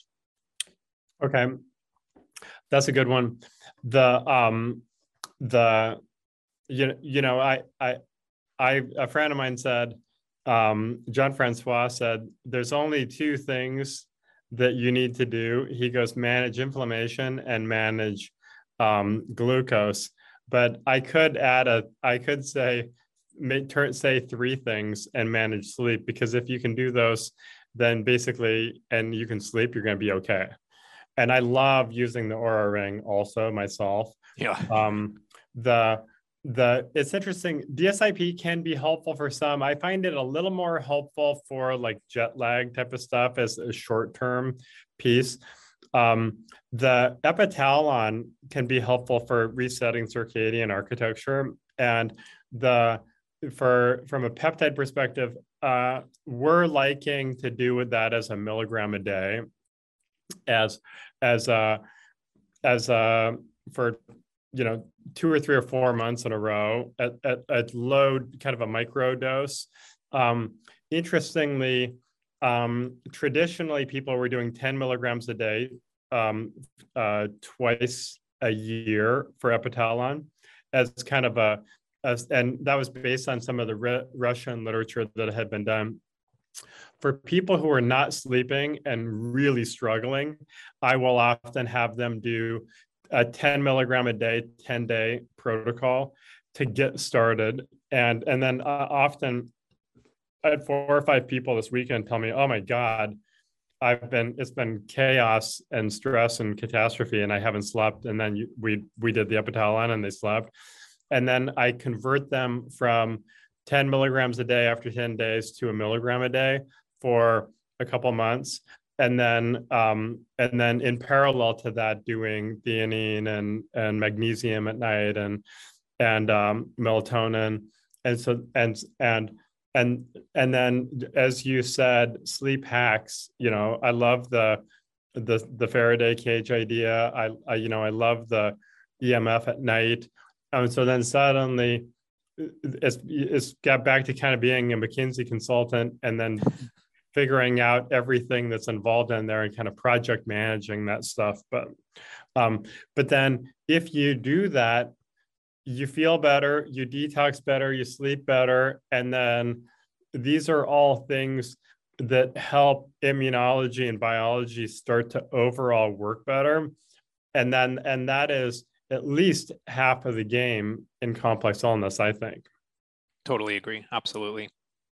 Okay. That's a good one. The, um, the, you, you know, I, I, I, a friend of mine said, um, John Francois said, there's only two things that you need to do. He goes, manage inflammation and manage um, glucose. But I could add a, I could say, make, turn, say three things and manage sleep, because if you can do those, then basically, and you can sleep, you're going to be okay. And I love using the Oura Ring also myself. Yeah. Um, the The it's interesting. D S I P can be helpful for some. I find it a little more helpful for like jet lag type of stuff as a short-term piece. Um, the Epitalon can be helpful for resetting circadian architecture. And the for from a peptide perspective, uh, we're liking to do with that as a milligram a day, as as a as a for you know, two or three or four months in a row at, at, at low, kind of a micro dose. Um, interestingly, um, traditionally people were doing ten milligrams a day, um, uh, twice a year for Epitalon as kind of a, as, and that was based on some of the re- Russian literature that had been done. For people who are not sleeping and really struggling, I will often have them do a ten milligram a day, ten day protocol to get started. And, and then uh, often I had four or five people this weekend tell me, oh my God, I've been, it's been chaos and stress and catastrophe and I haven't slept. And then you, we, we did the Epitalon and they slept. And then I convert them from ten milligrams a day after ten days to a milligram a day for a couple months. And then, um, and then in parallel to that, doing theanine and and magnesium at night and and um, melatonin, and so and and and and then as you said, sleep hacks. You know, I love the the the Faraday cage idea. I, I you know I love the E M F at night. Um, so then suddenly it's it's got back to kind of being a McKinsey consultant, and then figuring out everything that's involved in there and kind of project managing that stuff. But um, but then if you do that, you feel better, you detox better, you sleep better, and then these are all things that help immunology and biology start to overall work better. And then and that is at least half of the game in complex illness, I think. Totally agree. Absolutely.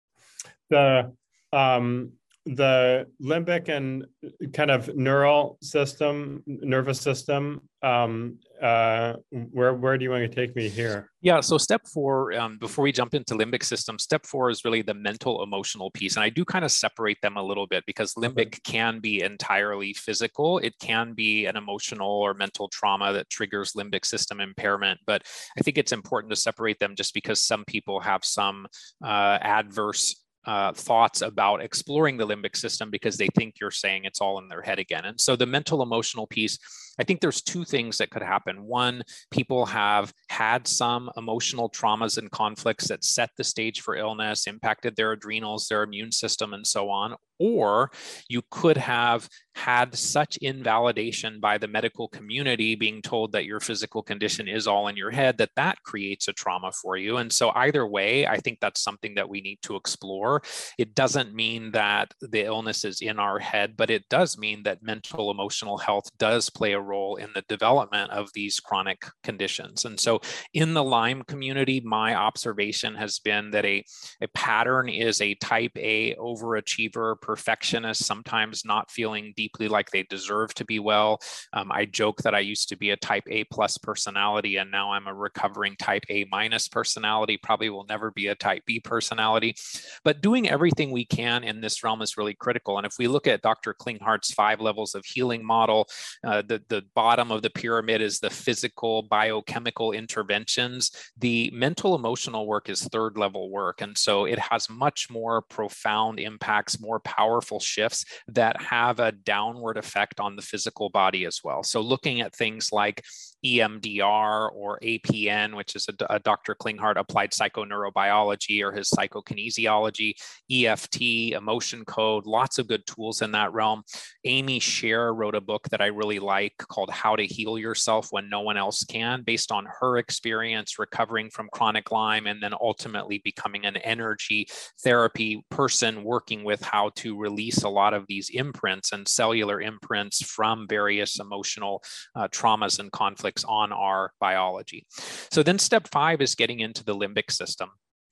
The um, the limbic and kind of neural system, nervous system. Um, uh, where where do you want to take me here? Yeah. So step four, um, before we jump into limbic system, step four is really the mental emotional piece, and I do kind of separate them a little bit because limbic okay. can be entirely physical. It can be an emotional or mental trauma that triggers limbic system impairment, but I think it's important to separate them just because some people have some uh, adverse Uh, thoughts about exploring the limbic system because they think you're saying it's all in their head again. And so the mental emotional piece, I think there's two things that could happen. One, people have had some emotional traumas and conflicts that set the stage for illness, impacted their adrenals, their immune system, and so on. Or you could have had such invalidation by the medical community being told that your physical condition is all in your head that that creates a trauma for you. And so either way, I think that's something that we need to explore. It doesn't mean that the illness is in our head, but it does mean that mental emotional health does play a role in the development of these chronic conditions. And so in the Lyme community, my observation has been that a, a pattern is a type A overachiever, perfectionist, sometimes not feeling deeply like they deserve to be well. Um, I joke that I used to be a type A plus personality, and now I'm a recovering type A minus personality, probably will never be a type B personality. But doing everything we can in this realm is really critical. And if we look at Doctor Klinghart's five levels of healing model, uh, the, the bottom of the pyramid is the physical biochemical interventions. The mental emotional work is third level work. And so it has much more profound impacts, more powerful shifts that have a downward effect on the physical body as well. So looking at things like E M D R or A P N, which is a, a Doctor Klinghart applied psychoneurobiology, or his psychokinesiology, E F T, emotion code, lots of good tools in that realm. Amy Scher wrote a book that I really like called How to Heal Yourself When No One Else Can, based on her experience recovering from chronic Lyme and then ultimately becoming an energy therapy person, working with how to release a lot of these imprints and cellular imprints from various emotional uh, traumas and conflicts on our biology. So then step five is getting into the limbic system.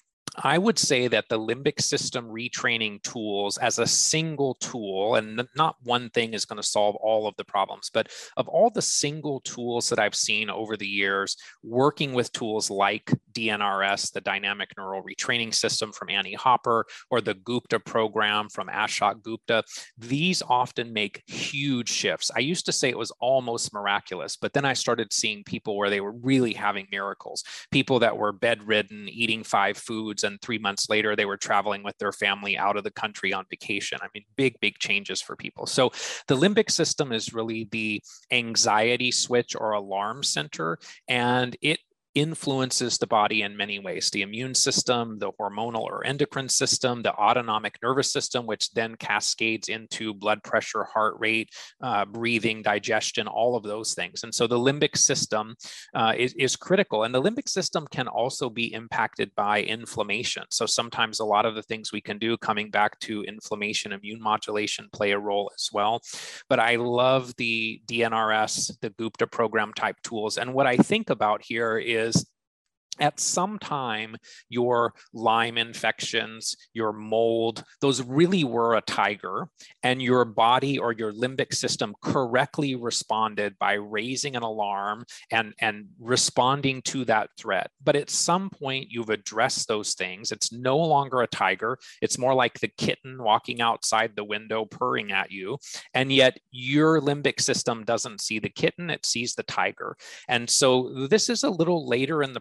I would say that the limbic system retraining tools as a single tool, and not one thing is going to solve all of the problems, but of all the single tools that I've seen over the years, working with tools like D N R S, the Dynamic Neural Retraining System from Annie Hopper, or the Gupta program from Ashok Gupta, these often make huge shifts. I used to say it was almost miraculous, but then I started seeing people where they were really having miracles, people that were bedridden, eating five foods, and three months later, they were traveling with their family out of the country on vacation. I mean, big, big changes for people. So the limbic system is really the anxiety switch or alarm center, and it influences the body in many ways: the immune system, the hormonal or endocrine system, the autonomic nervous system, which then cascades into blood pressure, heart rate, uh, breathing, digestion, all of those things. And so the limbic system uh, is, is critical. And the limbic system can also be impacted by inflammation. So sometimes a lot of the things we can do, coming back to inflammation, immune modulation, play a role as well. But I love the D N R S, the Gupta program type tools. And what I think about here is is at some time, your Lyme infections, your mold, those really were a tiger, and your body or your limbic system correctly responded by raising an alarm and, and responding to that threat. But at some point, you've addressed those things. It's no longer a tiger. It's more like the kitten walking outside the window purring at you. And yet your limbic system doesn't see the kitten, it sees the tiger. And so this is a little later in the process,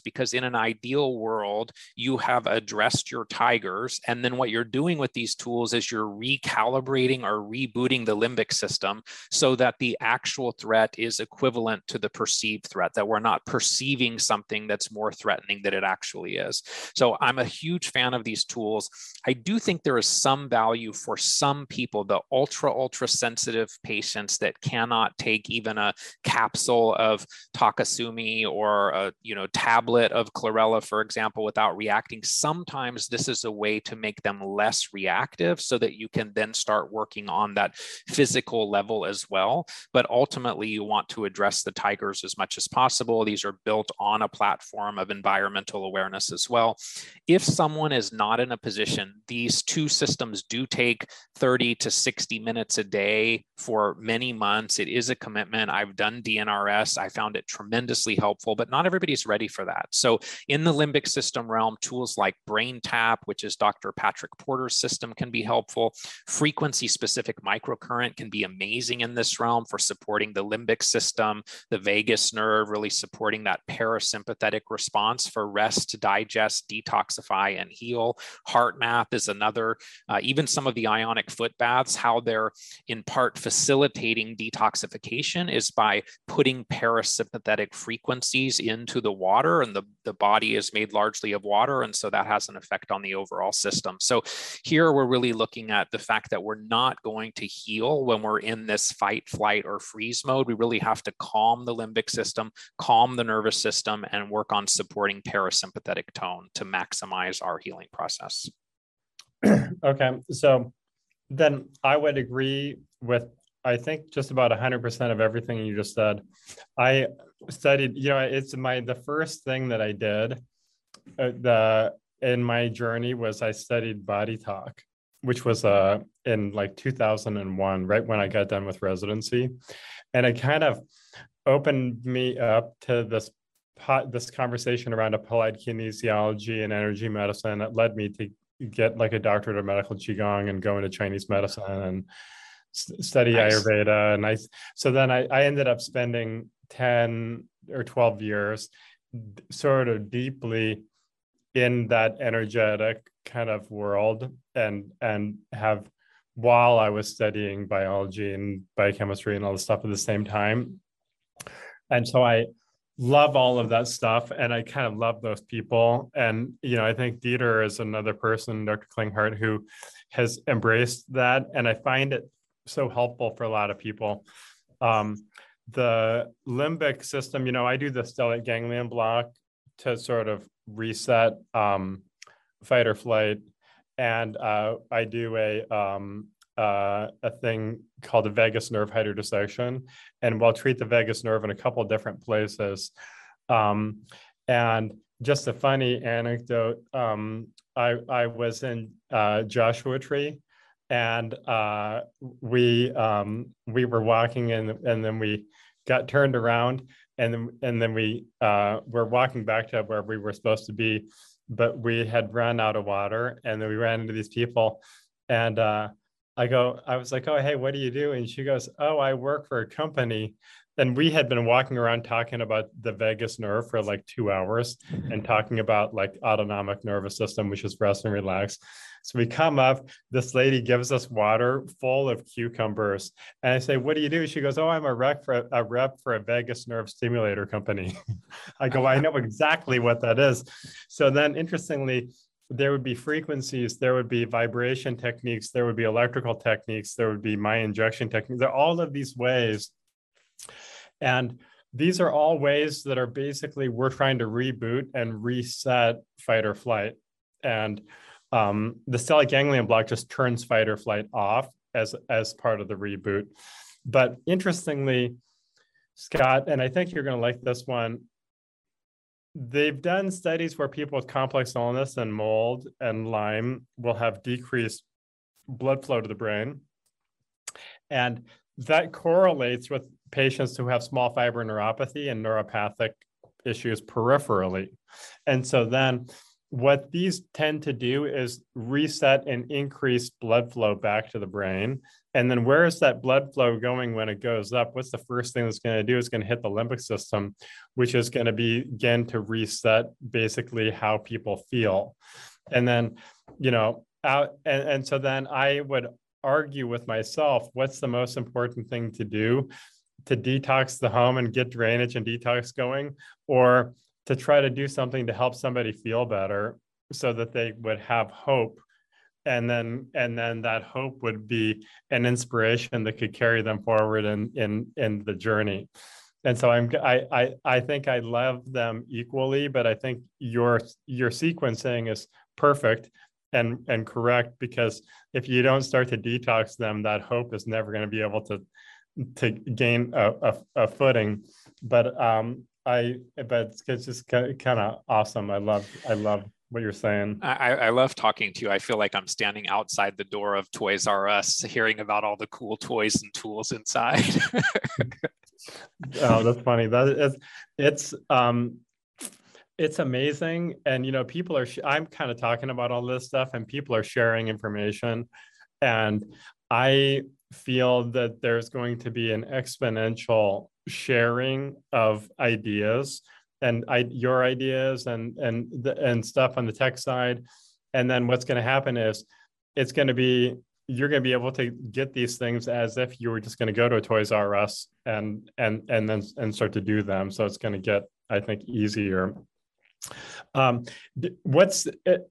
because in an ideal world, you have addressed your tigers. And then what you're doing with these tools is you're recalibrating or rebooting the limbic system so that the actual threat is equivalent to the perceived threat, that we're not perceiving something that's more threatening than it actually is. So I'm a huge fan of these tools. I do think there is some value for some people, the ultra, ultra sensitive patients that cannot take even a capsule of Takasumi or a you know tablet of chlorella, for example, without reacting. Sometimes this is a way to make them less reactive so that you can then start working on that physical level as well. But ultimately, you want to address the tigers as much as possible. These are built on a platform of environmental awareness as well. If someone is not in a position, these two systems do take thirty to sixty minutes a day for many months. It is a commitment. I've done D N R S. I found it tremendously helpful, but not everybody's ready for that. So in the limbic system realm, tools like BrainTap, which is Doctor Patrick Porter's system, can be helpful. Frequency-specific microcurrent can be amazing in this realm for supporting the limbic system, the vagus nerve, really supporting that parasympathetic response for rest, digest, detoxify, and heal. HeartMath is another. Uh, even some of the ionic foot baths, how they're in part facilitating detoxification is by putting parasympathetic frequencies into the water, and the, the body is made largely of water, and so that has an effect on the overall system. So here we're really looking at the fact that we're not going to heal when we're in this fight, flight, or freeze mode. We really have to calm the limbic system, calm the nervous system, and work on supporting parasympathetic tone to maximize our healing process. Okay, so then I would agree with, I think, just about one hundred percent of everything you just said. I studied, you know, it's my, the first thing that I did uh, the in my journey was I studied Body Talk, which was uh, in like two thousand one, right when I got done with residency. And it kind of opened me up to this this conversation around applied kinesiology and energy medicine. It led me to get like a doctorate of medical Qigong and go into Chinese medicine and study nice. Ayurveda. And I, so then I, I ended up spending ten or twelve years sort of deeply in that energetic kind of world, and, and have, while I was studying biology and biochemistry and all this stuff at the same time. And so I love all of that stuff, and I kind of love those people. And, you know, I think Dieter is another person, Doctor Klinghardt, who has embraced that. And I find it so helpful for a lot of people. Um, the limbic system, you know, I do the stellate ganglion block to sort of reset um, fight or flight. And uh, I do a um, uh, a thing called the vagus nerve hydrodissection, and we'll treat the vagus nerve in a couple of different places. Um, and just a funny anecdote, um, I, I was in uh, Joshua Tree, and uh, we um, we were walking in, and then we got turned around, and then and then we uh, were walking back to where we were supposed to be, but we had run out of water, and then we ran into these people, and uh, I go, I was like, oh, hey, what do you do? And she goes, oh, I work for a company. And we had been walking around talking about the vagus nerve for like two hours and talking about like autonomic nervous system, which is rest and relax. So we come up, this lady gives us water full of cucumbers. And I say, what do you do? She goes, oh, I'm a rep for a, rep for a vagus nerve stimulator company. I go, I know exactly what that is. So then interestingly, there would be frequencies, there would be vibration techniques, there would be electrical techniques, there would be my injection techniques, there are all of these ways. And these are all ways that are basically, we're trying to reboot and reset fight or flight. And um, the stellate ganglion block just turns fight or flight off as, as part of the reboot. But interestingly, Scott, and I think you're going to like this one, they've done studies where people with complex illness and mold and Lyme will have decreased blood flow to the brain. And that correlates with patients who have small fiber neuropathy and neuropathic issues peripherally. And so then what these tend to do is reset and increase blood flow back to the brain. And then where is that blood flow going when it goes up? What's the first thing that's going to do? It's going to hit the limbic system, which is going to begin to reset basically how people feel. And then, you know, out and, and so then I would argue with myself, what's the most important thing to do to detox the home and get drainage and detox going, or to try to do something to help somebody feel better so that they would have hope. And then, and then that hope would be an inspiration that could carry them forward in, in, in the journey. And so I'm, I, I, I think I love them equally, but I think your, your sequencing is perfect and, and correct, because if you don't start to detox them, that hope is never going to be able to, to gain a, a, a footing. But um, I, but it's just kind of awesome. I love, I love what you're saying. I, I love talking to you. I feel like I'm standing outside the door of Toys R Us, hearing about all the cool toys and tools inside. Oh, that's funny. That is, it's, um, it's amazing. And, you know, people are, I'm kind of talking about all this stuff and people are sharing information. And I feel that there's going to be an exponential sharing of ideas and I, your ideas and, and, the, and stuff on the tech side. And then what's going to happen is it's going to be, you're going to be able to get these things as if you were just going to go to a Toys R Us and, and, and then, and start to do them. So it's going to get, I think, easier. Um, what's,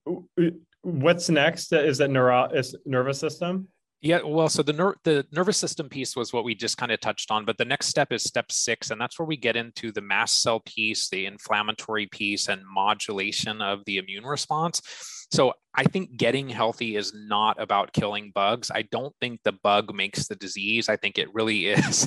what's next? Is it neuro, is nervous system? Yeah, well, so the ner- the nervous system piece was what we just kind of touched on, but the next step is step six, and that's where we get into the mast cell piece, the inflammatory piece, and modulation of the immune response. So I think getting healthy is not about killing bugs. I don't think the bug makes the disease. I think it really is.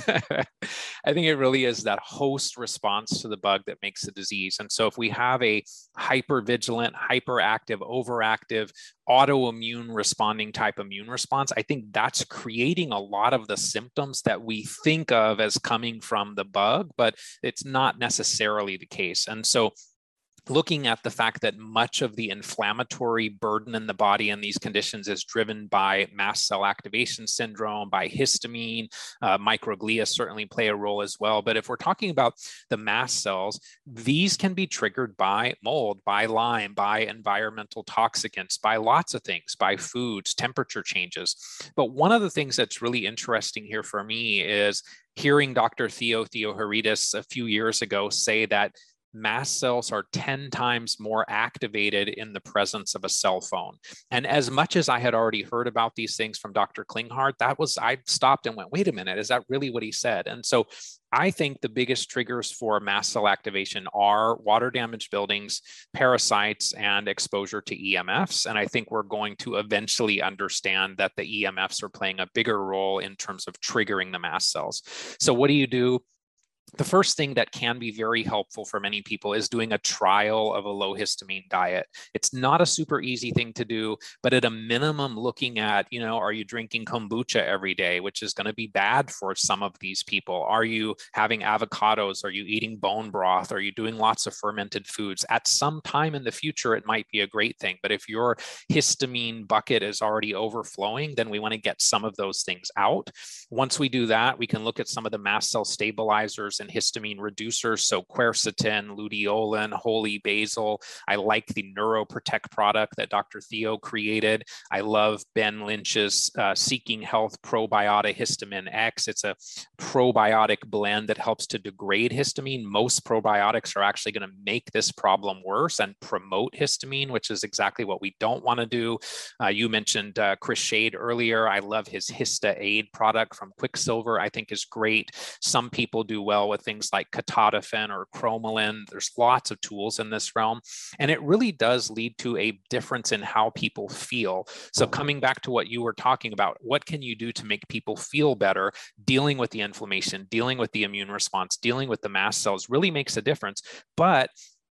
I think it really is that host response to the bug that makes the disease. And so if we have a hypervigilant, hyperactive, overactive, autoimmune responding type immune response, I think that's creating a lot of the symptoms that we think of as coming from the bug, but it's not necessarily the case. And so looking at the fact that much of the inflammatory burden in the body in these conditions is driven by mast cell activation syndrome, by histamine, uh, microglia certainly play a role as well. But if we're talking about the mast cells, these can be triggered by mold, by Lyme, by environmental toxicants, by lots of things, by foods, temperature changes. But one of the things that's really interesting here for me is hearing Doctor Theo Theoharidis a few years ago say that mast cells are ten times more activated in the presence of a cell phone. And as much as I had already heard about these things from Doctor Klinghardt, that was, I stopped and went, wait a minute, is that really what he said? And so I think the biggest triggers for mast cell activation are water damaged buildings, parasites, and exposure to E M Fs. And I think we're going to eventually understand that the E M Fs are playing a bigger role in terms of triggering the mast cells. So what do you do? The first thing that can be very helpful for many people is doing a trial of a low histamine diet. It's not a super easy thing to do, but at a minimum, looking at, you know, are you drinking kombucha every day, which is going to be bad for some of these people? Are you having avocados? Are you eating bone broth? Are you doing lots of fermented foods? At some time in the future, it might be a great thing. But if your histamine bucket is already overflowing, then we want to get some of those things out. Once we do that, we can look at some of the mast cell stabilizers and histamine reducers, so quercetin, luteolin, holy basil. I like the Neuroprotect product that Doctor Theo created. I love Ben Lynch's uh, Seeking Health Probiotic Histamine X. It's a probiotic blend that helps to degrade histamine. Most probiotics are actually going to make this problem worse and promote histamine, which is exactly what we don't want to do. Uh, you mentioned uh, Chris Shade earlier. I love his Hista Aid product from Quicksilver. I think is great. Some people do well with things like ketotifen or cromolyn. There's lots of tools in this realm, and it really does lead to a difference in how people feel. So coming back to what you were talking about, what can you do to make people feel better? Dealing with the inflammation, dealing with the immune response, dealing with the mast cells really makes a difference. But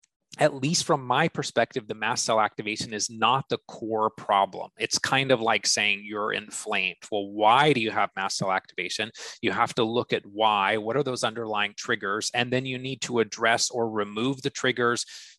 at least from my perspective, the mast cell activation is not the core problem. It's kind of like saying you're inflamed. Well, why do you have mast cell activation? You have to look at why, what are those underlying triggers? And then you need to address or remove the triggers,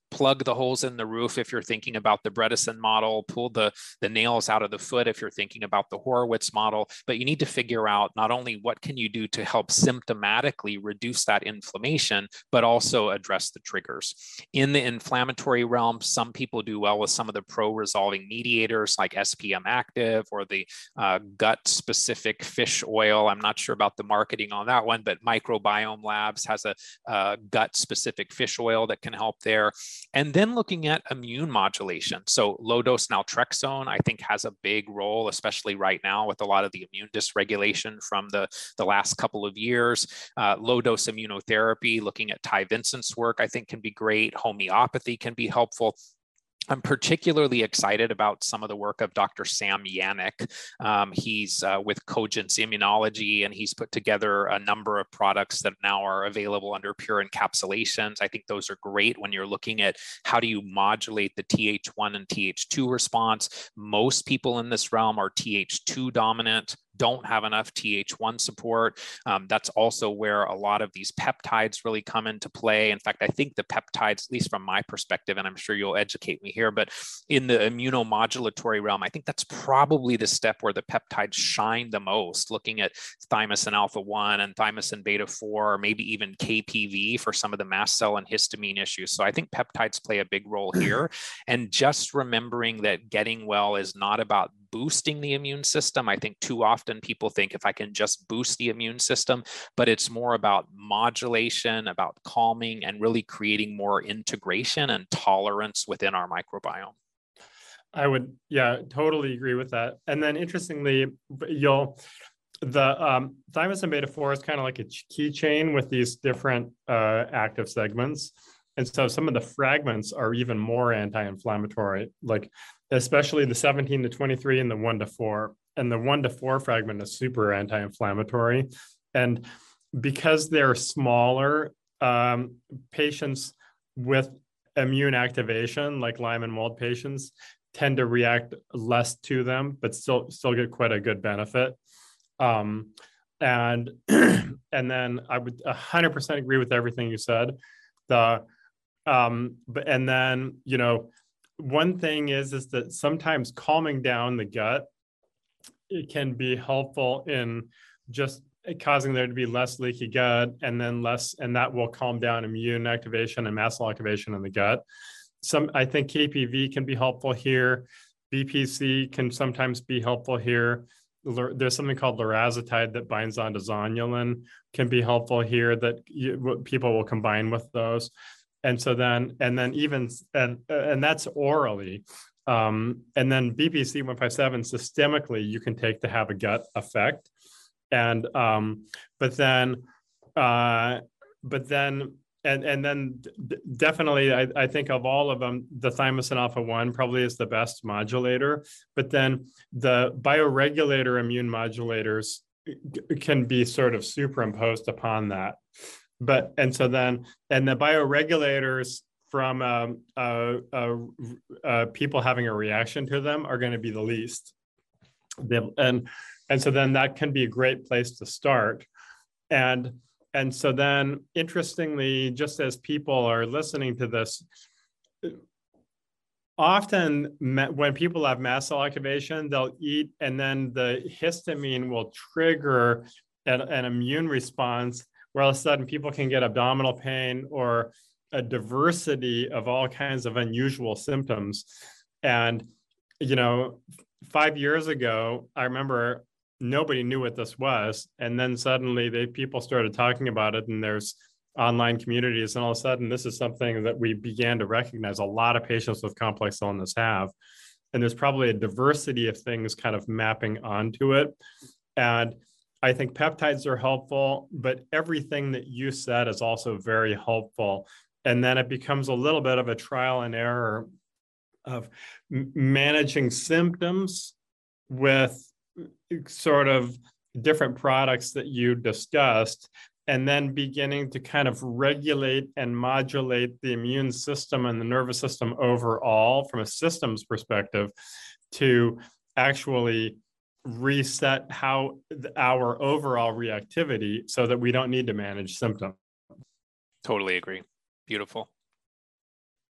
plug the holes in the roof if you're thinking about the Bredesen model, pull the, the nails out of the foot if you're thinking about the Horowitz model, but you need to figure out not only what can you do to help symptomatically reduce that inflammation, but also address the triggers. In the inflammatory realm, some people do well with some of the pro-resolving mediators like S P M Active or the uh, gut-specific fish oil. I'm not sure about the marketing on that one, but Microbiome Labs has a, a gut-specific fish oil that can help there. And then looking at immune modulation. So low-dose naltrexone, I think, has a big role, especially right now with a lot of the immune dysregulation from the, the last couple of years. Uh, low-dose immunotherapy, looking at Ty Vincent's work, I think can be great. Homeopathy can be helpful. I'm particularly excited about some of the work of Doctor Sam Yannick. Um, he's uh, with Cogence Immunology, and he's put together a number of products that now are available under pure encapsulations. I think those are great when you're looking at how do you modulate the T H one and T H two response. Most people in this realm are T H two dominant, don't have enough T H one support. Um, that's also where a lot of these peptides really come into play. In fact, I think the peptides, at least from my perspective, and I'm sure you'll educate me here, but in the immunomodulatory realm, I think that's probably the step where the peptides shine the most, looking at thymosin alpha one and thymosin beta four, or maybe even K P V for some of the mast cell and histamine issues. So I think peptides play a big role here. And just remembering that getting well is not about boosting the immune system. I think too often people think if I can just boost the immune system, but it's more about modulation, about calming, and really creating more integration and tolerance within our microbiome. I would, yeah, totally agree with that. And then interestingly, you'll, the um, thymosin beta four is kind of like a keychain with these different uh, active segments. And so some of the fragments are even more anti-inflammatory, like especially the seventeen to twenty-three and the one to four. And the one to four fragment is super anti-inflammatory. And because they're smaller, um, patients with immune activation, like Lyme and mold patients, tend to react less to them, but still still get quite a good benefit. Um, and and then I would one hundred percent agree with everything you said. The um, but and then you know, one thing is is that sometimes calming down the gut, it can be helpful in just causing there to be less leaky gut, and then less, and that will calm down immune activation and mast cell activation in the gut. Some, I think K P V can be helpful here. B P C can sometimes be helpful here. There's something called lorazepam that binds onto zonulin, can be helpful here, that you, people will combine with those. And so then, and then even, and, and that's orally. Um, and then B P C one fifty-seven systemically, you can take to have a gut effect. And, um, but then, uh, but then, and, and then d- definitely, I, I think of all of them, the thymosin alpha one probably is the best modulator, but then the bioregulator immune modulators can be sort of superimposed upon that. But, and so then, and the bioregulators from um, uh, uh, uh, people having a reaction to them are going to be the least. They, and, and so then that can be a great place to start. And, and so then interestingly, just as people are listening to this, often when people have mast cell activation, they'll eat, and then the histamine will trigger an, an immune response, where all of a sudden people can get abdominal pain or a diversity of all kinds of unusual symptoms. And, you know, five years ago, I remember nobody knew what this was. And then suddenly they, people started talking about it, and there's online communities, and all of a sudden this is something that we began to recognize a lot of patients with complex illness have. And there's probably a diversity of things kind of mapping onto it. And I think peptides are helpful, but everything that you said is also very helpful. And then it becomes a little bit of a trial and error of m- managing symptoms with sort of different products that you discussed, and then beginning to kind of regulate and modulate the immune system and the nervous system overall from a systems perspective to actually reset how our overall reactivity, so that we don't need to manage symptoms. Totally agree. Beautiful.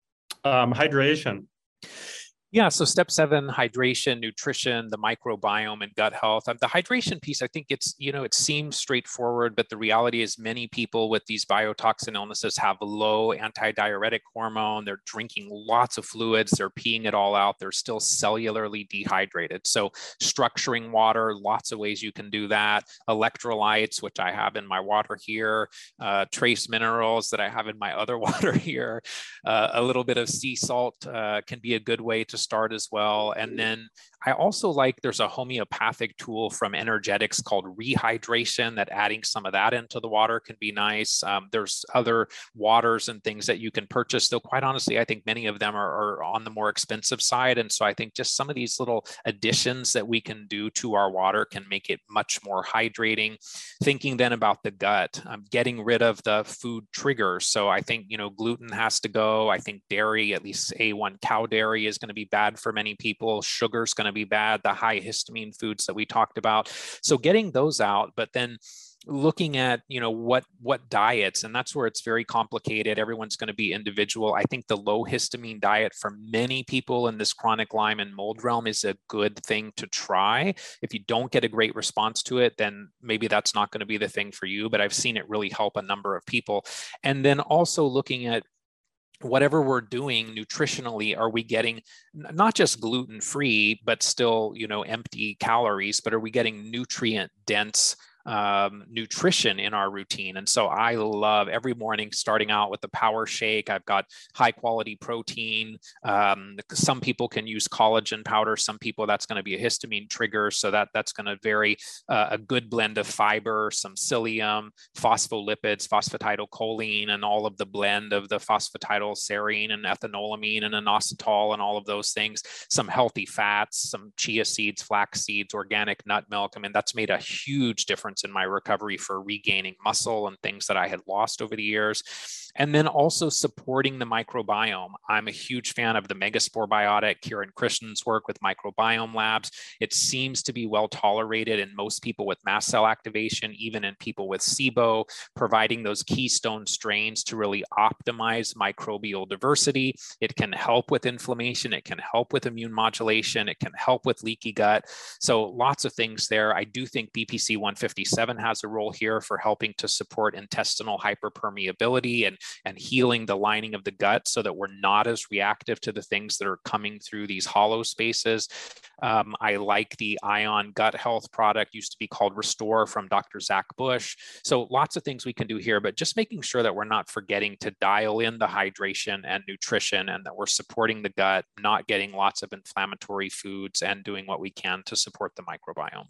Um, hydration. Yeah, so step seven, hydration, nutrition, the microbiome, and gut health. Um, the hydration piece, I think it's, you know, it seems straightforward, but the reality is many people with these biotoxin illnesses have low antidiuretic hormone. They're drinking lots of fluids. They're peeing it all out. They're still cellularly dehydrated. So structuring water, lots of ways you can do that. Electrolytes, which I have in my water here, uh, trace minerals that I have in my other water here, uh, a little bit of sea salt uh, can be a good way to start as well. And then I also like, there's a homeopathic tool from Energetics called rehydration, that adding some of that into the water can be nice. Um, there's other waters and things that you can purchase, though quite honestly, I think many of them are, are on the more expensive side. And so I think just some of these little additions that we can do to our water can make it much more hydrating. Thinking then about the gut, um, getting rid of the food triggers. So I think, you know, gluten has to go. I think dairy, at least A one cow dairy, is going to be bad for many people. Sugar's going to be bad, the high histamine foods that we talked about. So getting those out, but then looking at, you know, what what diets, and that's where it's very complicated. Everyone's going to be individual. I think the low histamine diet for many people in this chronic Lyme and mold realm is a good thing to try. If you don't get a great response to it, then maybe that's not going to be the thing for you, but I've seen it really help a number of people. And then also looking at whatever we're doing nutritionally, are we getting not just gluten-free, but still, you know, empty calories, but are we getting nutrient dense um, nutrition in our routine? And so I love every morning starting out with the power shake. I've got high quality protein. Um, some people can use collagen powder. Some people, that's going to be a histamine trigger. So that that's going to vary. Uh, a good blend of fiber, some psyllium, phospholipids, phosphatidylcholine, and all of the blend of the phosphatidylserine and ethanolamine and inositol and all of those things. Some healthy fats, some chia seeds, flax seeds, organic nut milk. I mean, that's made a huge difference in my recovery for regaining muscle and things that I had lost over the years. And then also supporting the microbiome. I'm a huge fan of the Megaspore Biotic, Kieran Christian's work with Microbiome Labs. It seems to be well tolerated in most people with mast cell activation, even in people with SIBO, providing those keystone strains to really optimize microbial diversity. It can help with inflammation. It can help with immune modulation. It can help with leaky gut. So lots of things there. I do think B P C one fifty-seven has a role here for helping to support intestinal hyperpermeability and and healing the lining of the gut so that we're not as reactive to the things that are coming through these hollow spaces. Um, I like the Ion Gut Health product, used to be called Restore, from Doctor Zach Bush. So lots of things we can do here, but just making sure that we're not forgetting to dial in the hydration and nutrition, and that we're supporting the gut, not getting lots of inflammatory foods, and doing what we can to support the microbiome.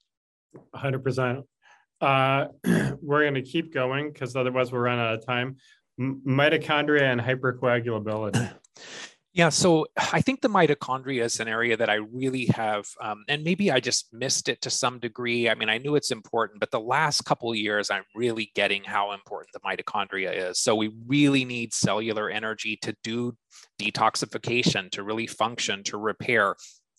one hundred percent. Uh, we're going to keep going because otherwise we'll run out of time. M- mitochondria and hypercoagulability. Yeah, so I think the mitochondria is an area that I really have, um, and maybe I just missed it to some degree. I mean, I knew it's important, but the last couple of years, I'm really getting how important the mitochondria is. So we really need cellular energy to do detoxification, to really function, to repair.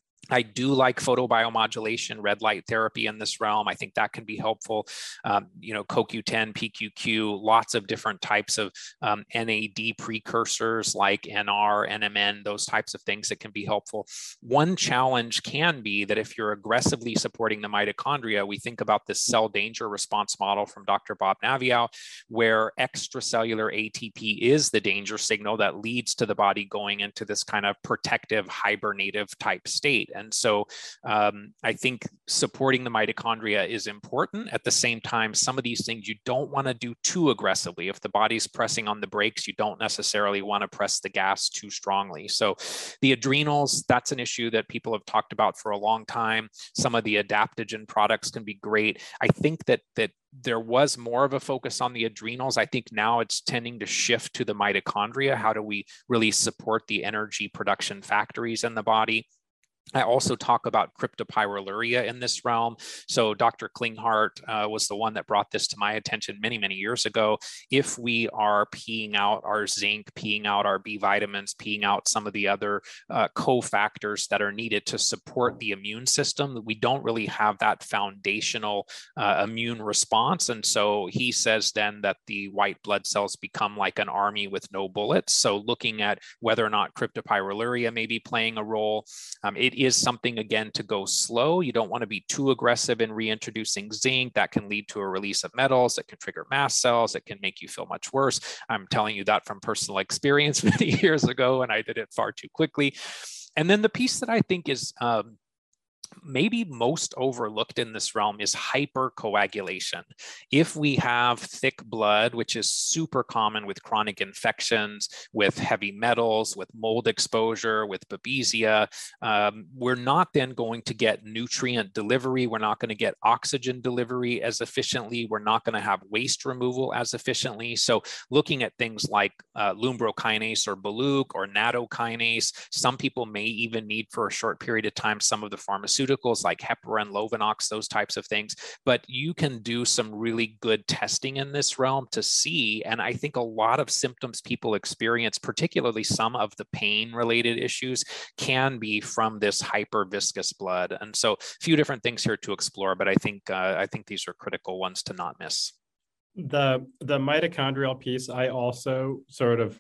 I do like photobiomodulation, red light therapy in this realm. I think that can be helpful. Um, you know, C O Q ten, P Q Q, lots of different types of um, N A D precursors like N R, N M N, those types of things that can be helpful. One challenge can be that if you're aggressively supporting the mitochondria, we think about this cell danger response model from Doctor Bob Naviau, where extracellular A T P is the danger signal that leads to the body going into this kind of protective, hibernative type state. And so um, I think supporting the mitochondria is important. At the same time, some of these things you don't want to do too aggressively. If the body's pressing on the brakes, you don't necessarily want to press the gas too strongly. So the adrenals, that's an issue that people have talked about for a long time. Some of the adaptogen products can be great. I think that that there was more of a focus on the adrenals. I think now it's tending to shift to the mitochondria. How do we really support the energy production factories in the body? I also talk about cryptopyrroluria in this realm. So Doctor Klinghardt uh, was the one that brought this to my attention many, many years ago. If we are peeing out our zinc, peeing out our B vitamins, peeing out some of the other uh, cofactors that are needed to support the immune system, we don't really have that foundational uh, immune response. And so he says then that the white blood cells become like an army with no bullets. So looking at whether or not cryptopyrroluria may be playing a role, um, it is something, again, to go slow. You don't want to be too aggressive in reintroducing zinc. That can lead to a release of metals that can trigger mast cells. It can make you feel much worse. I'm telling you that from personal experience many years ago, and I did it far too quickly. And then the piece that I think is um, maybe most overlooked in this realm is hypercoagulation. If we have thick blood, which is super common with chronic infections, with heavy metals, with mold exposure, with babesia, um, we're not then going to get nutrient delivery. We're not going to get oxygen delivery as efficiently. We're not going to have waste removal as efficiently. So looking at things like uh, lumbrokinase or Baluch or nattokinase, some people may even need for a short period of time some of the pharmaceuticals like heparin, Lovenox, those types of things. But you can do some really good testing in this realm to see. And I think a lot of symptoms people experience, particularly some of the pain-related issues, can be from this hyperviscous blood. And so a few different things here to explore, but I think uh, I think these are critical ones to not miss. The the mitochondrial piece, I also sort of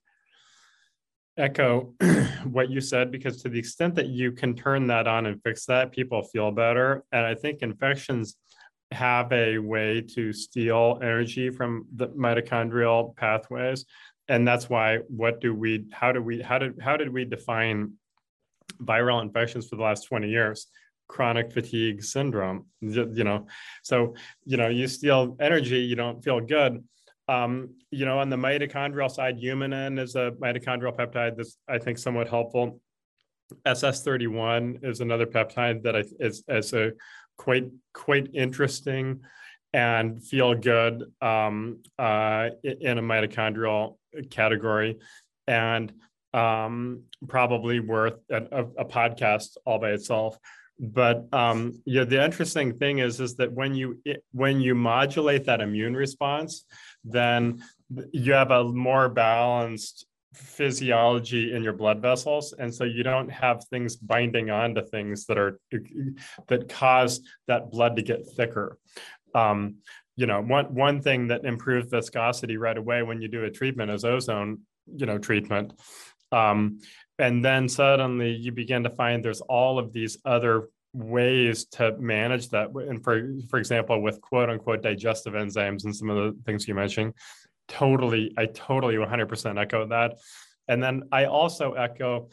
echo what you said, because to the extent that you can turn that on and fix that, people feel better. And I think infections have a way to steal energy from the mitochondrial pathways. And that's why, what do we, how do we, how did, how did we define viral infections for the last twenty years? Chronic fatigue syndrome, you know, so, you know, you steal energy, you don't feel good. Um, you know, on the mitochondrial side, humanin is a mitochondrial peptide that's, I think, somewhat helpful. S S thirty-one is another peptide that I, is, is a quite, quite interesting and feel good um, uh, in a mitochondrial category, and um, probably worth a, a, a podcast all by itself. But um, yeah, the interesting thing is, is that when you when you modulate that immune response, then you have a more balanced physiology in your blood vessels, and so you don't have things binding onto things that are that cause that blood to get thicker. Um, you know, one one thing that improves viscosity right away when you do a treatment is ozone, you know, treatment. Um, and then suddenly you begin to find there's all of these other ways to manage that. And for, for example, with quote unquote digestive enzymes and some of the things you mentioned, totally, I totally one hundred percent echo that. And then I also echo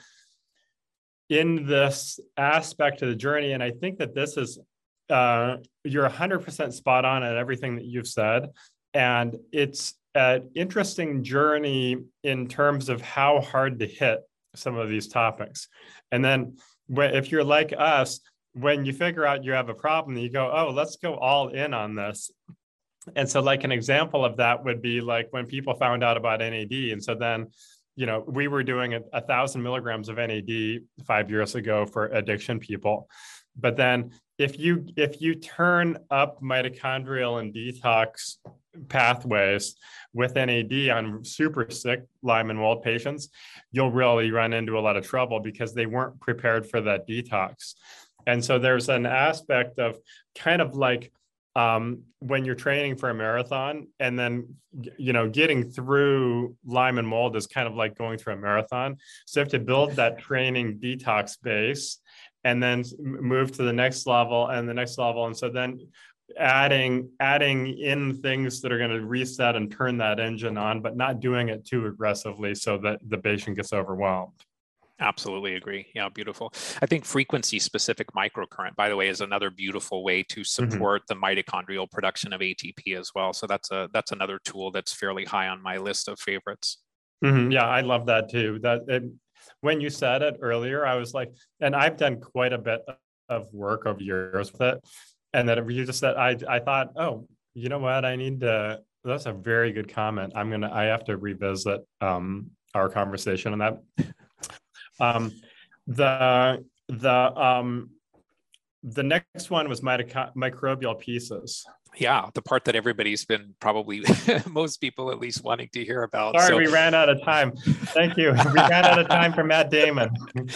in this aspect of the journey, and I think that this is, uh, you're one hundred percent spot on at everything that you've said. And it's an interesting journey in terms of how hard to hit some of these topics. And then if you're like us, when you figure out you have a problem, you go, oh, let's go all in on this. And so like an example of that would be like when people found out about N A D. And so then, you know, we were doing a, a thousand milligrams of N A D five years ago for addiction people. But then if you if you turn up mitochondrial and detox pathways with N A D on super sick Lyme and mold patients, you'll really run into a lot of trouble because they weren't prepared for that detox. And so there's an aspect of kind of like um, when you're training for a marathon, and then, you know, getting through Lyme and mold is kind of like going through a marathon. So you have to build that training detox base and then move to the next level and the next level. And so then adding adding in things that are going to reset and turn that engine on, but not doing it too aggressively so that the patient gets overwhelmed. Absolutely agree. Yeah, beautiful. I think frequency specific microcurrent, by the way, is another beautiful way to support mm-hmm. the mitochondrial production of A T P as well. So that's a that's another tool that's fairly high on my list of favorites. Mm-hmm. Yeah, I love that too. That it, when you said it earlier, I was like, and I've done quite a bit of work over years with it. And that you just said, I I thought, oh, you know what? I need to, that's a very good comment. I'm going to, I have to revisit um, our conversation on that. Um, the the um, the next one was mitoc- microbial pieces. Yeah, the part that everybody's been probably, most people at least wanting to hear about. Sorry, so, we ran out of time. Thank you. We ran out of time for Matt Damon.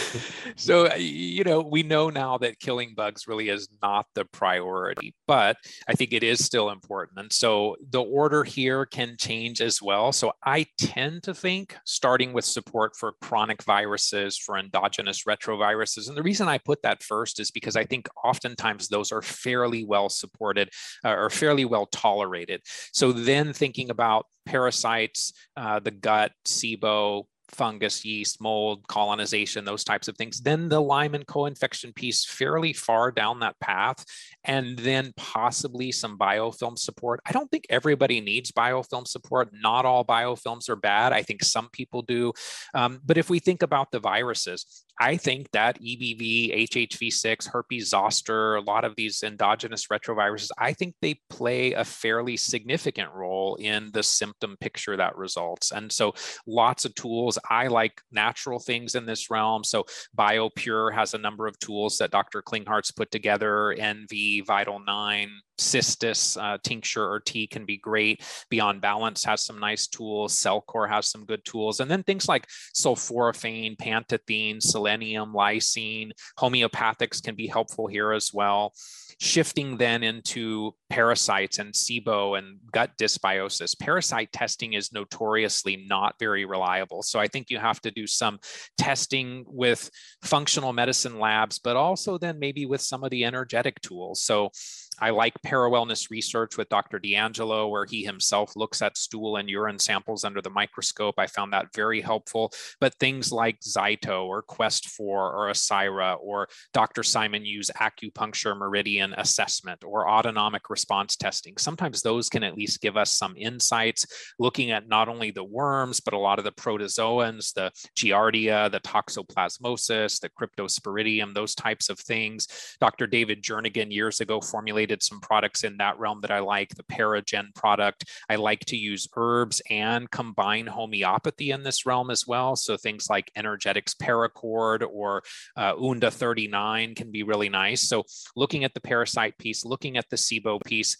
So, you know, we know now that killing bugs really is not the priority, but I think it is still important. And so the order here can change as well. So I tend to think starting with support for chronic viruses, for endogenous retroviruses. And the reason I put that first is because I think oftentimes those are fairly well supported uh, or fairly well tolerated. So then thinking about parasites, uh, the gut, SIBO, fungus, yeast, mold, colonization, those types of things. Then the Lyme and co-infection piece fairly far down that path, and then possibly some biofilm support. I don't think everybody needs biofilm support. Not all biofilms are bad. I think some people do. Um, but if we think about the viruses, I think that E B V, H H V six, herpes zoster, a lot of these endogenous retroviruses, I think they play a fairly significant role in the symptom picture that results. And so lots of tools. I like natural things in this realm. So BioPure has a number of tools that Doctor Klinghart's put together. N V, Vital nine, Cystis uh, tincture or tea can be great. Beyond Balance has some nice tools. Cellcore has some good tools. And then things like sulforaphane, pantethine, selenium, lysine, homeopathics can be helpful here as well. Shifting then into parasites and SIBO and gut dysbiosis. Parasite testing is notoriously not very reliable. So I think you have to do some testing with functional medicine labs, but also then maybe with some of the energetic tools. So I like Parawellness Research with Doctor D'Angelo, where he himself looks at stool and urine samples under the microscope. I found that very helpful. But things like Zyto or Quest four or Asira or Doctor Simon Yu's acupuncture meridian assessment or autonomic response testing, sometimes those can at least give us some insights, looking at not only the worms, but a lot of the protozoans, the Giardia, the Toxoplasmosis, the Cryptosporidium, those types of things. Doctor David Jernigan years ago formulated some products in that realm that I like, the Paragen product. I like to use herbs and combine homeopathy in this realm as well. So things like Energetics Paracord or uh, Unda thirty-nine can be really nice. So looking at the parasite piece, looking at the SIBO piece,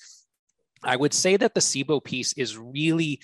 I would say that the SIBO piece is really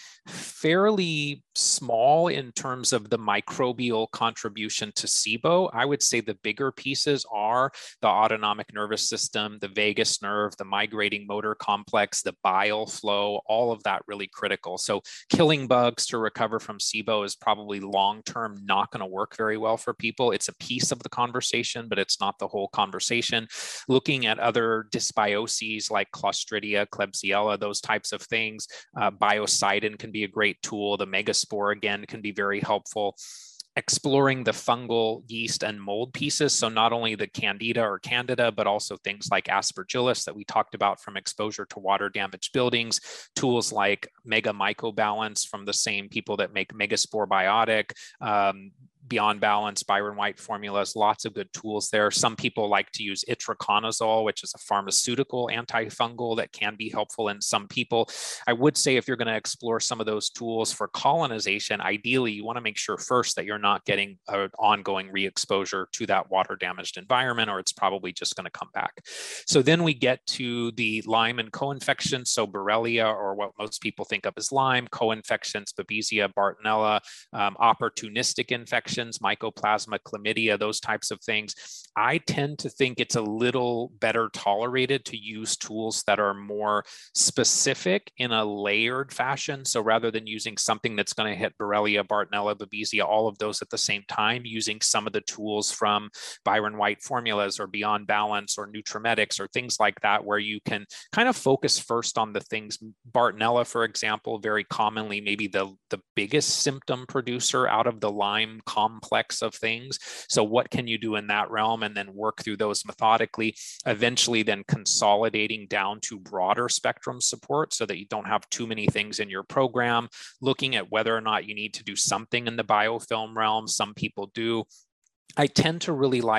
fairly small in terms of the microbial contribution to SIBO. I would say the bigger pieces are the autonomic nervous system, the vagus nerve, the migrating motor complex, the bile flow, all of that really critical. So killing bugs to recover from SIBO is probably long-term not going to work very well for people. It's a piece of the conversation, but it's not the whole conversation. Looking at other dysbioses like Clostridia, Klebsiella, those types of things. Uh, Biocidin can be a great tool. The Megaspore, again, can be very helpful. Exploring the fungal, yeast, and mold pieces. So not only the Candida or Candida, but also things like Aspergillus that we talked about from exposure to water-damaged buildings. Tools like Mega Mycobalance from the same people that make Megaspore Biotic. Um, Beyond Balance, Byron White formulas, lots of good tools there. Some people like to use itraconazole, which is a pharmaceutical antifungal that can be helpful in some people. I would say if you're going to explore some of those tools for colonization, ideally you want to make sure first that you're not getting an ongoing re-exposure to that water-damaged environment, or it's probably just going to come back. So then we get to the Lyme and co-infections, so Borrelia, or what most people think of as Lyme, co-infections, Babesia, Bartonella, um, opportunistic infections, Mycoplasma, chlamydia, those types of things. I tend to think it's a little better tolerated to use tools that are more specific in a layered fashion. So rather than using something that's going to hit Borrelia, Bartonella, Babesia, all of those at the same time, using some of the tools from Byron White formulas or Beyond Balance or Nutrimetics or things like that, where you can kind of focus first on the things. Bartonella, for example, very commonly maybe the, the biggest symptom producer out of the Lyme complex of things. So what can you do in that realm, and then work through those methodically, eventually then consolidating down to broader spectrum support so that you don't have too many things in your program, looking at whether or not you need to do something in the biofilm realm. Some people do. I tend to really like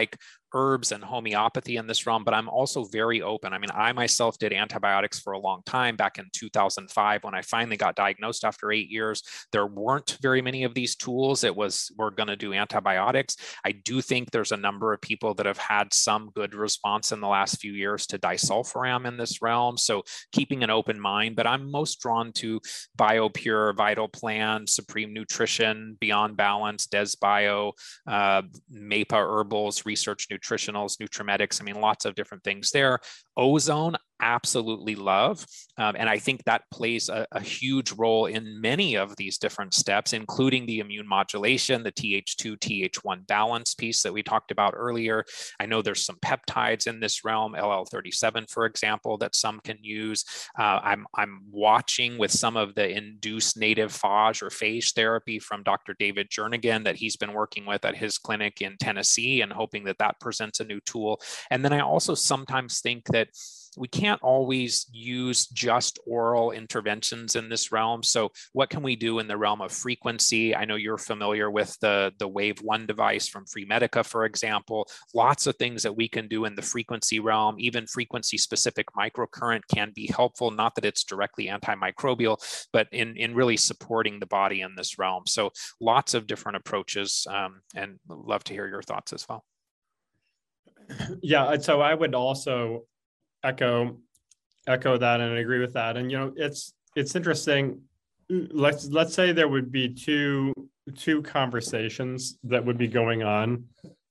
herbs and homeopathy in this realm, but I'm also very open. I mean, I myself did antibiotics for a long time back in two thousand five when I finally got diagnosed after eight years. There weren't very many of these tools. It was, we're going to do antibiotics. I do think there's a number of people that have had some good response in the last few years to disulfiram in this realm. So keeping an open mind, but I'm most drawn to BioPure, Vital Plan, Supreme Nutrition, Beyond Balance, DesBio, uh, Mapa Herbals, Research Nutritionals, Nutrimetics. I mean, lots of different things there. Ozone, absolutely love. Um, and I think that plays a, a huge role in many of these different steps, including the immune modulation, the T H two, T H one balance piece that we talked about earlier. I know there's some peptides in this realm, L L thirty-seven, for example, that some can use. Uh, I'm, I'm watching with some of the induced native phage or phage therapy from Doctor David Jernigan that he's been working with at his clinic in Tennessee, and hoping that that presents a new tool. And then I also sometimes think that we can't always use just oral interventions in this realm. So what can we do in the realm of frequency? I know you're familiar with the, the Wave one device from Freemedica, for example. Lots of things that we can do in the frequency realm. Even frequency-specific microcurrent can be helpful, not that it's directly antimicrobial, but in, in really supporting the body in this realm. So lots of different approaches, um, and love to hear your thoughts as well. Yeah, so I would also echo echo that and agree with that. And you know, it's it's interesting. Let's let's say there would be two two conversations that would be going on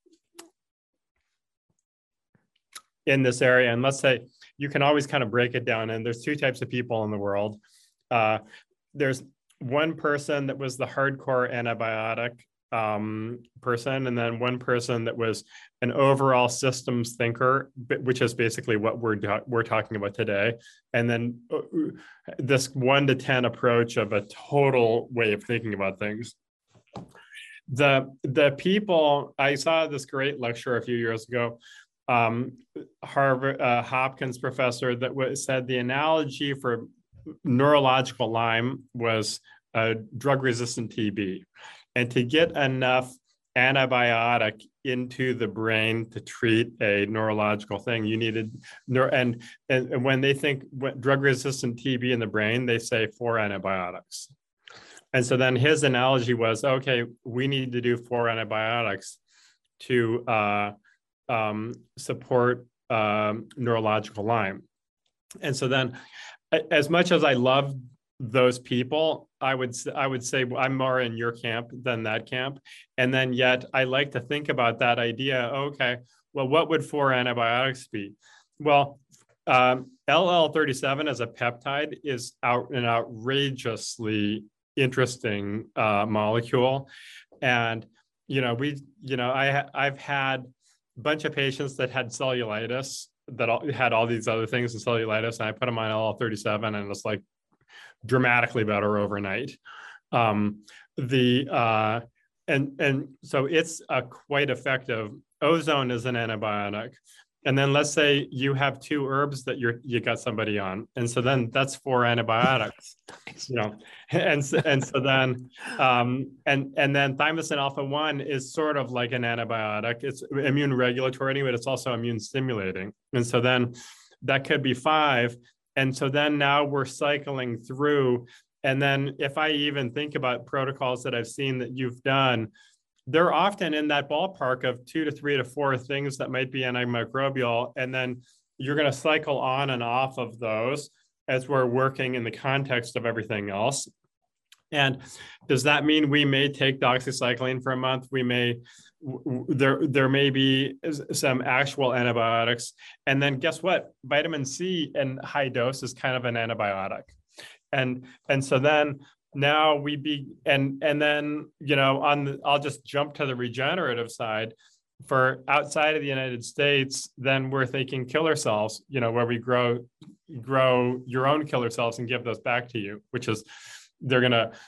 in this area. And let's say you can always kind of break it down. And there's two types of people in the world. Uh, there's one person that was the hardcore antibiotic um, person, and then one person that was an overall systems thinker, which is basically what we're we're talking about today. And then this one to ten approach of a total way of thinking about things. The the people, I saw this great lecture a few years ago, um, Harvard uh, Hopkins professor that was, said the analogy for neurological Lyme was a drug-resistant T B. And to get enough antibiotic into the brain to treat a neurological thing, you needed, and, and when they think drug-resistant T B in the brain, they say four antibiotics. And so then his analogy was, okay, we need to do four antibiotics to uh, um, support um, neurological Lyme. And so then, as much as I love those people, I would I would say I'm more in your camp than that camp. And then yet I like to think about that idea. Okay, well, what would four antibiotics be? Well, um, L L thirty-seven as a peptide is out an outrageously interesting uh, molecule. And, you know, we, you know, I, I've had a bunch of patients that had cellulitis that all, had all these other things in cellulitis, and I put them on L L thirty-seven, and it's like dramatically better overnight. Um, the uh, and and so it's a quite effective. Ozone is an antibiotic, and then let's say you have two herbs that you're you got somebody on, and so then that's four antibiotics, you know, and so, and so then um, and and then thymosin alpha one is sort of like an antibiotic. It's immune regulatory, but it's also immune stimulating, and so then that could be five. And so then now we're cycling through. And then if I even think about protocols that I've seen that you've done, they're often in that ballpark of two to three to four things that might be antimicrobial. And then you're going to cycle on and off of those as we're working in the context of everything else. And does that mean we may take doxycycline for a month? We may, there, there may be some actual antibiotics. And then guess what? Vitamin C in high dose is kind of an antibiotic. And, and so then now we be, and, and then, you know, on the, I'll just jump to the regenerative side. For outside of the United States, then we're thinking killer cells, you know, where we grow, grow your own killer cells and give those back to you, which is, they're going to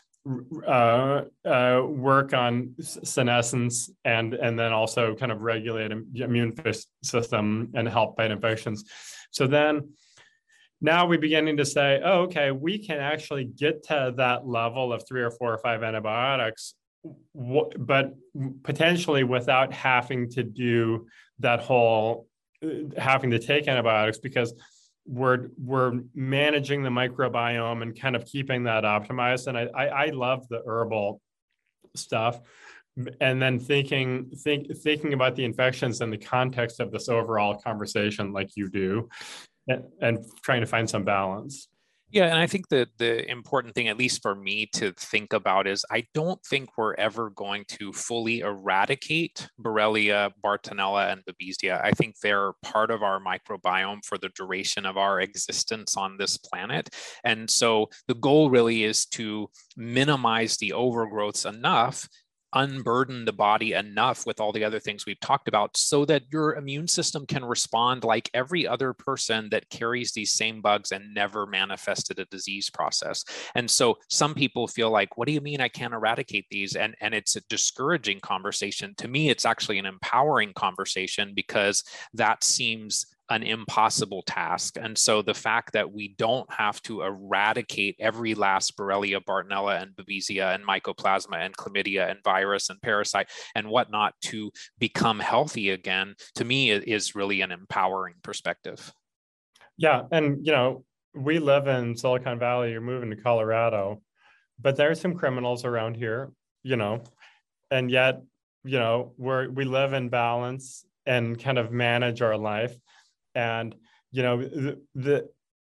uh, uh, work on senescence and, and then also kind of regulate immune system and help fight infections. So then now we're beginning to say, oh, okay, we can actually get to that level of three or four or five antibiotics w- but potentially without having to do that whole uh, having to take antibiotics, because we're we're managing the microbiome and kind of keeping that optimized. And I I, I love the herbal stuff. And then thinking think thinking about the infections in the context of this overall conversation, like you do, and, and trying to find some balance. Yeah, and I think that the important thing, at least for me to think about, is I don't think we're ever going to fully eradicate Borrelia, Bartonella, and Babesia. I think they're part of our microbiome for the duration of our existence on this planet. And so the goal really is to minimize the overgrowths enough, unburden the body enough with all the other things we've talked about so that your immune system can respond like every other person that carries these same bugs and never manifested a disease process. And so some people feel like, what do you mean I can't eradicate these? And, and it's a discouraging conversation. To me, it's actually an empowering conversation, because that seems an impossible task. And so the fact that we don't have to eradicate every last Borrelia, Bartonella, and Babesia, and Mycoplasma, and chlamydia, and virus, and parasite, and whatnot to become healthy again, to me is really an empowering perspective. Yeah, and you know, we live in Silicon Valley, you're moving to Colorado, but there's some criminals around here, you know, and yet, you know, we're we live in balance and kind of manage our life. And, you know, the, the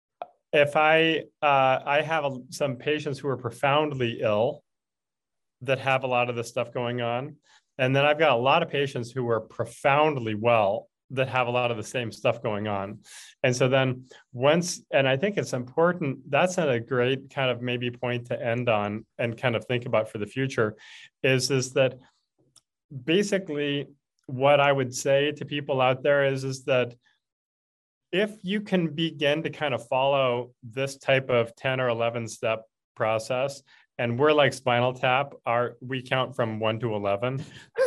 if I, uh, I have a, some patients who are profoundly ill that have a lot of this stuff going on. And then I've got a lot of patients who are profoundly well that have a lot of the same stuff going on. And so then once, and I think it's important, that's a great kind of maybe point to end on and kind of think about for the future, is, is that basically what I would say to people out there is, is that if you can begin to kind of follow this type of ten or eleven step process, and we're like Spinal Tap, our we count from one to eleven.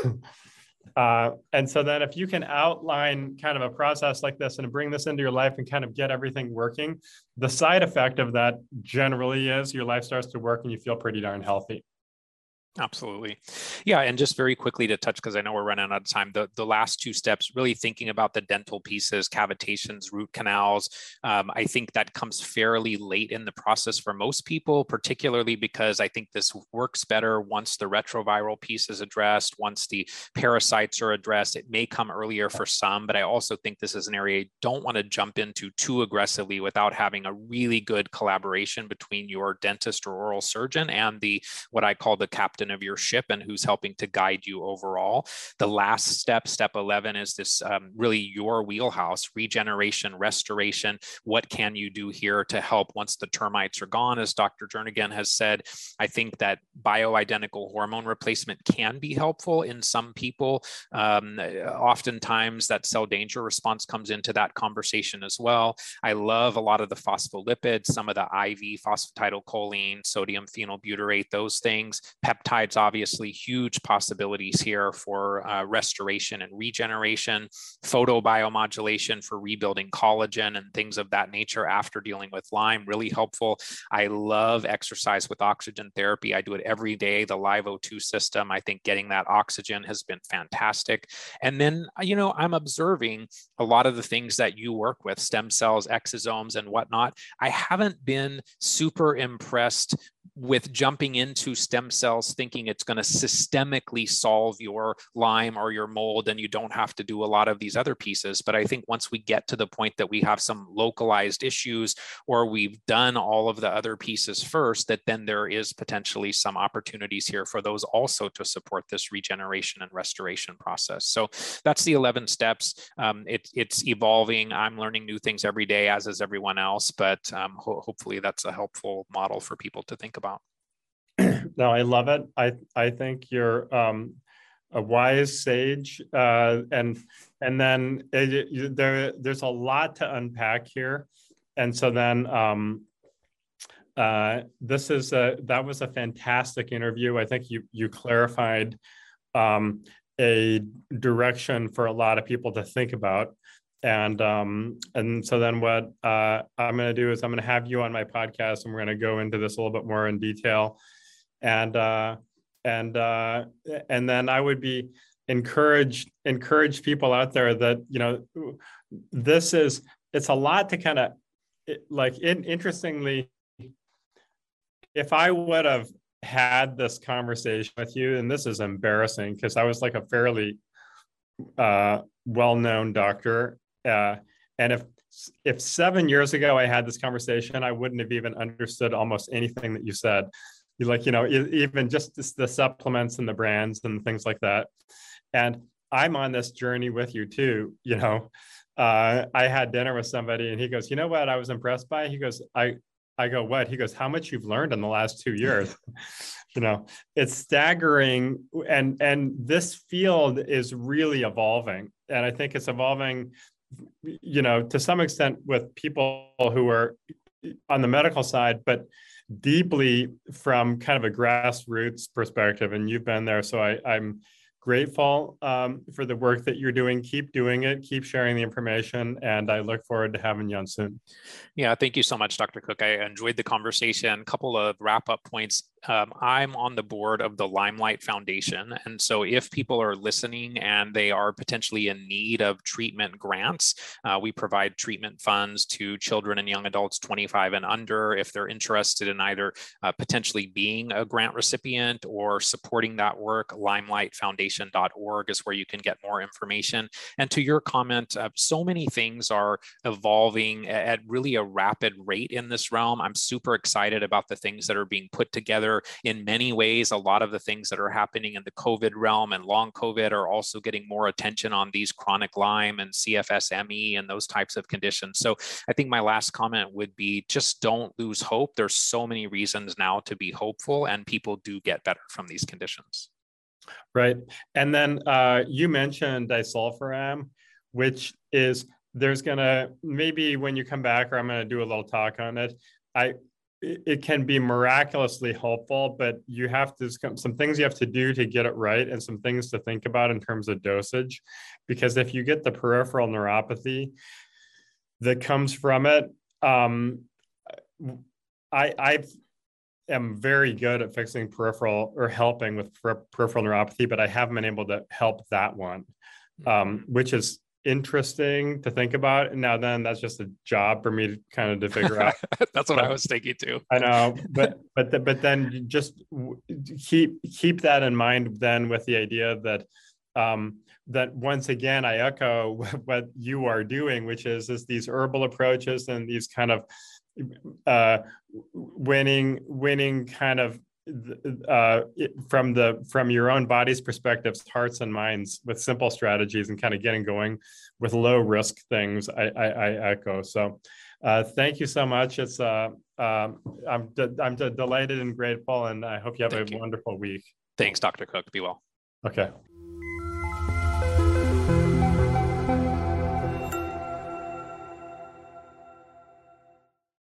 uh, and so then if you can outline kind of a process like this and bring this into your life and kind of get everything working, the side effect of that generally is your life starts to work and you feel pretty darn healthy. Absolutely. Yeah. And just very quickly to touch, because I know we're running out of time, the, the last two steps, really thinking about the dental pieces, cavitations, root canals. Um, I think that comes fairly late in the process for most people, particularly because I think this works better once the retroviral piece is addressed, once the parasites are addressed. It may come earlier for some, but I also think this is an area you don't want to jump into too aggressively without having a really good collaboration between your dentist or oral surgeon and the, what I call the captain of your ship, and who's helping to guide you overall. The last step, step eleven, is this um, really your wheelhouse: regeneration, restoration. What can you do here to help once the termites are gone? As Doctor Jernigan has said, I think that bioidentical hormone replacement can be helpful in some people. Um, oftentimes that cell danger response comes into that conversation as well. I love a lot of the phospholipids, some of the I V phosphatidylcholine, sodium phenylbutyrate, those things. Peptides, obviously, huge possibilities here for uh, restoration and regeneration. Photobiomodulation for rebuilding collagen and things of that nature after dealing with Lyme, really helpful. I love exercise with oxygen therapy. I do it every day, the Live O two system. I think getting that oxygen has been fantastic. And then, you know, I'm observing a lot of the things that you work with, stem cells, exosomes, and whatnot. I haven't been super impressed with jumping into stem cells thinking it's going to systemically solve your Lyme or your mold and you don't have to do a lot of these other pieces. But I think once we get to the point that we have some localized issues, or we've done all of the other pieces first, that then there is potentially some opportunities here for those also to support this regeneration and restoration process. So that's the eleven steps. Um, it, it's evolving. I'm learning new things every day, as is everyone else, but um, ho- hopefully that's a helpful model for people to think about. No, I love it. I I think you're um, a wise sage, uh, and and then it, it, there there's a lot to unpack here, and so then um, uh, this is a that was a fantastic interview. I think you you clarified um, a direction for a lot of people to think about. And um, and so then what uh, I'm going to do is I'm going to have you on my podcast, and we're going to go into this a little bit more in detail. And uh, and uh, and then I would be encouraged encourage people out there that, you know, this is, it's a lot to kind of like, in, interestingly, if I would have had this conversation with you, and this is embarrassing because I was like a fairly uh, well-known doctor, uh, and if if seven years ago I had this conversation, I wouldn't have even understood almost anything that you said. You like, you know, even just the supplements and the brands and things like that. And I'm on this journey with you too. You know, uh, I had dinner with somebody and he goes, you know what I was impressed by? He goes, I, I go, what? He goes, how much you've learned in the last two years. You know, it's staggering. And, and this field is really evolving. And I think it's evolving, you know, to some extent with people who are on the medical side, but deeply from kind of a grassroots perspective. And you've been there. So I, I'm grateful um, for the work that you're doing. Keep doing it, keep sharing the information, and I look forward to having you on soon. Yeah, thank you so much, Doctor Cook. I enjoyed the conversation. A couple of wrap-up points. Um, I'm on the board of the Limelight Foundation. And so if people are listening and they are potentially in need of treatment grants, uh, we provide treatment funds to children and young adults twenty-five and under. If they're interested in either uh, potentially being a grant recipient or supporting that work, limelight foundation dot org is where you can get more information. And to your comment, uh, so many things are evolving at really a rapid rate in this realm. I'm super excited about the things that are being put together. In many ways, a lot of the things that are happening in the COVID realm and long COVID are also getting more attention on these chronic Lyme and C F S M E and those types of conditions. So I think my last comment would be just don't lose hope. There's so many reasons now to be hopeful, and people do get better from these conditions. Right. And then uh, you mentioned disulfiram, which is, there's going to, maybe when you come back, or I'm going to do a little talk on it, I, it can be miraculously helpful, but you have to, some things you have to do to get it right, and some things to think about in terms of dosage, because if you get the peripheral neuropathy that comes from it, um, I, I've, am very good at fixing peripheral or helping with per- peripheral neuropathy, but I haven't been able to help that one, um, which is interesting to think about. And now then that's just a job for me to kind of to figure out. That's what but, I was thinking too. I know, but but the, but then just keep keep that in mind then, with the idea that um, that once again I echo what you are doing, which is is these herbal approaches and these kind of uh, winning winning kind of uh, from the from your own body's perspectives, hearts and minds, with simple strategies and kind of getting going with low risk things. I, I, I echo. So uh, thank you so much. It's uh, um, I'm de- I'm de- delighted and grateful, and I hope you have thank a you. wonderful week. Thanks, Doctor Cook. Be well. Okay.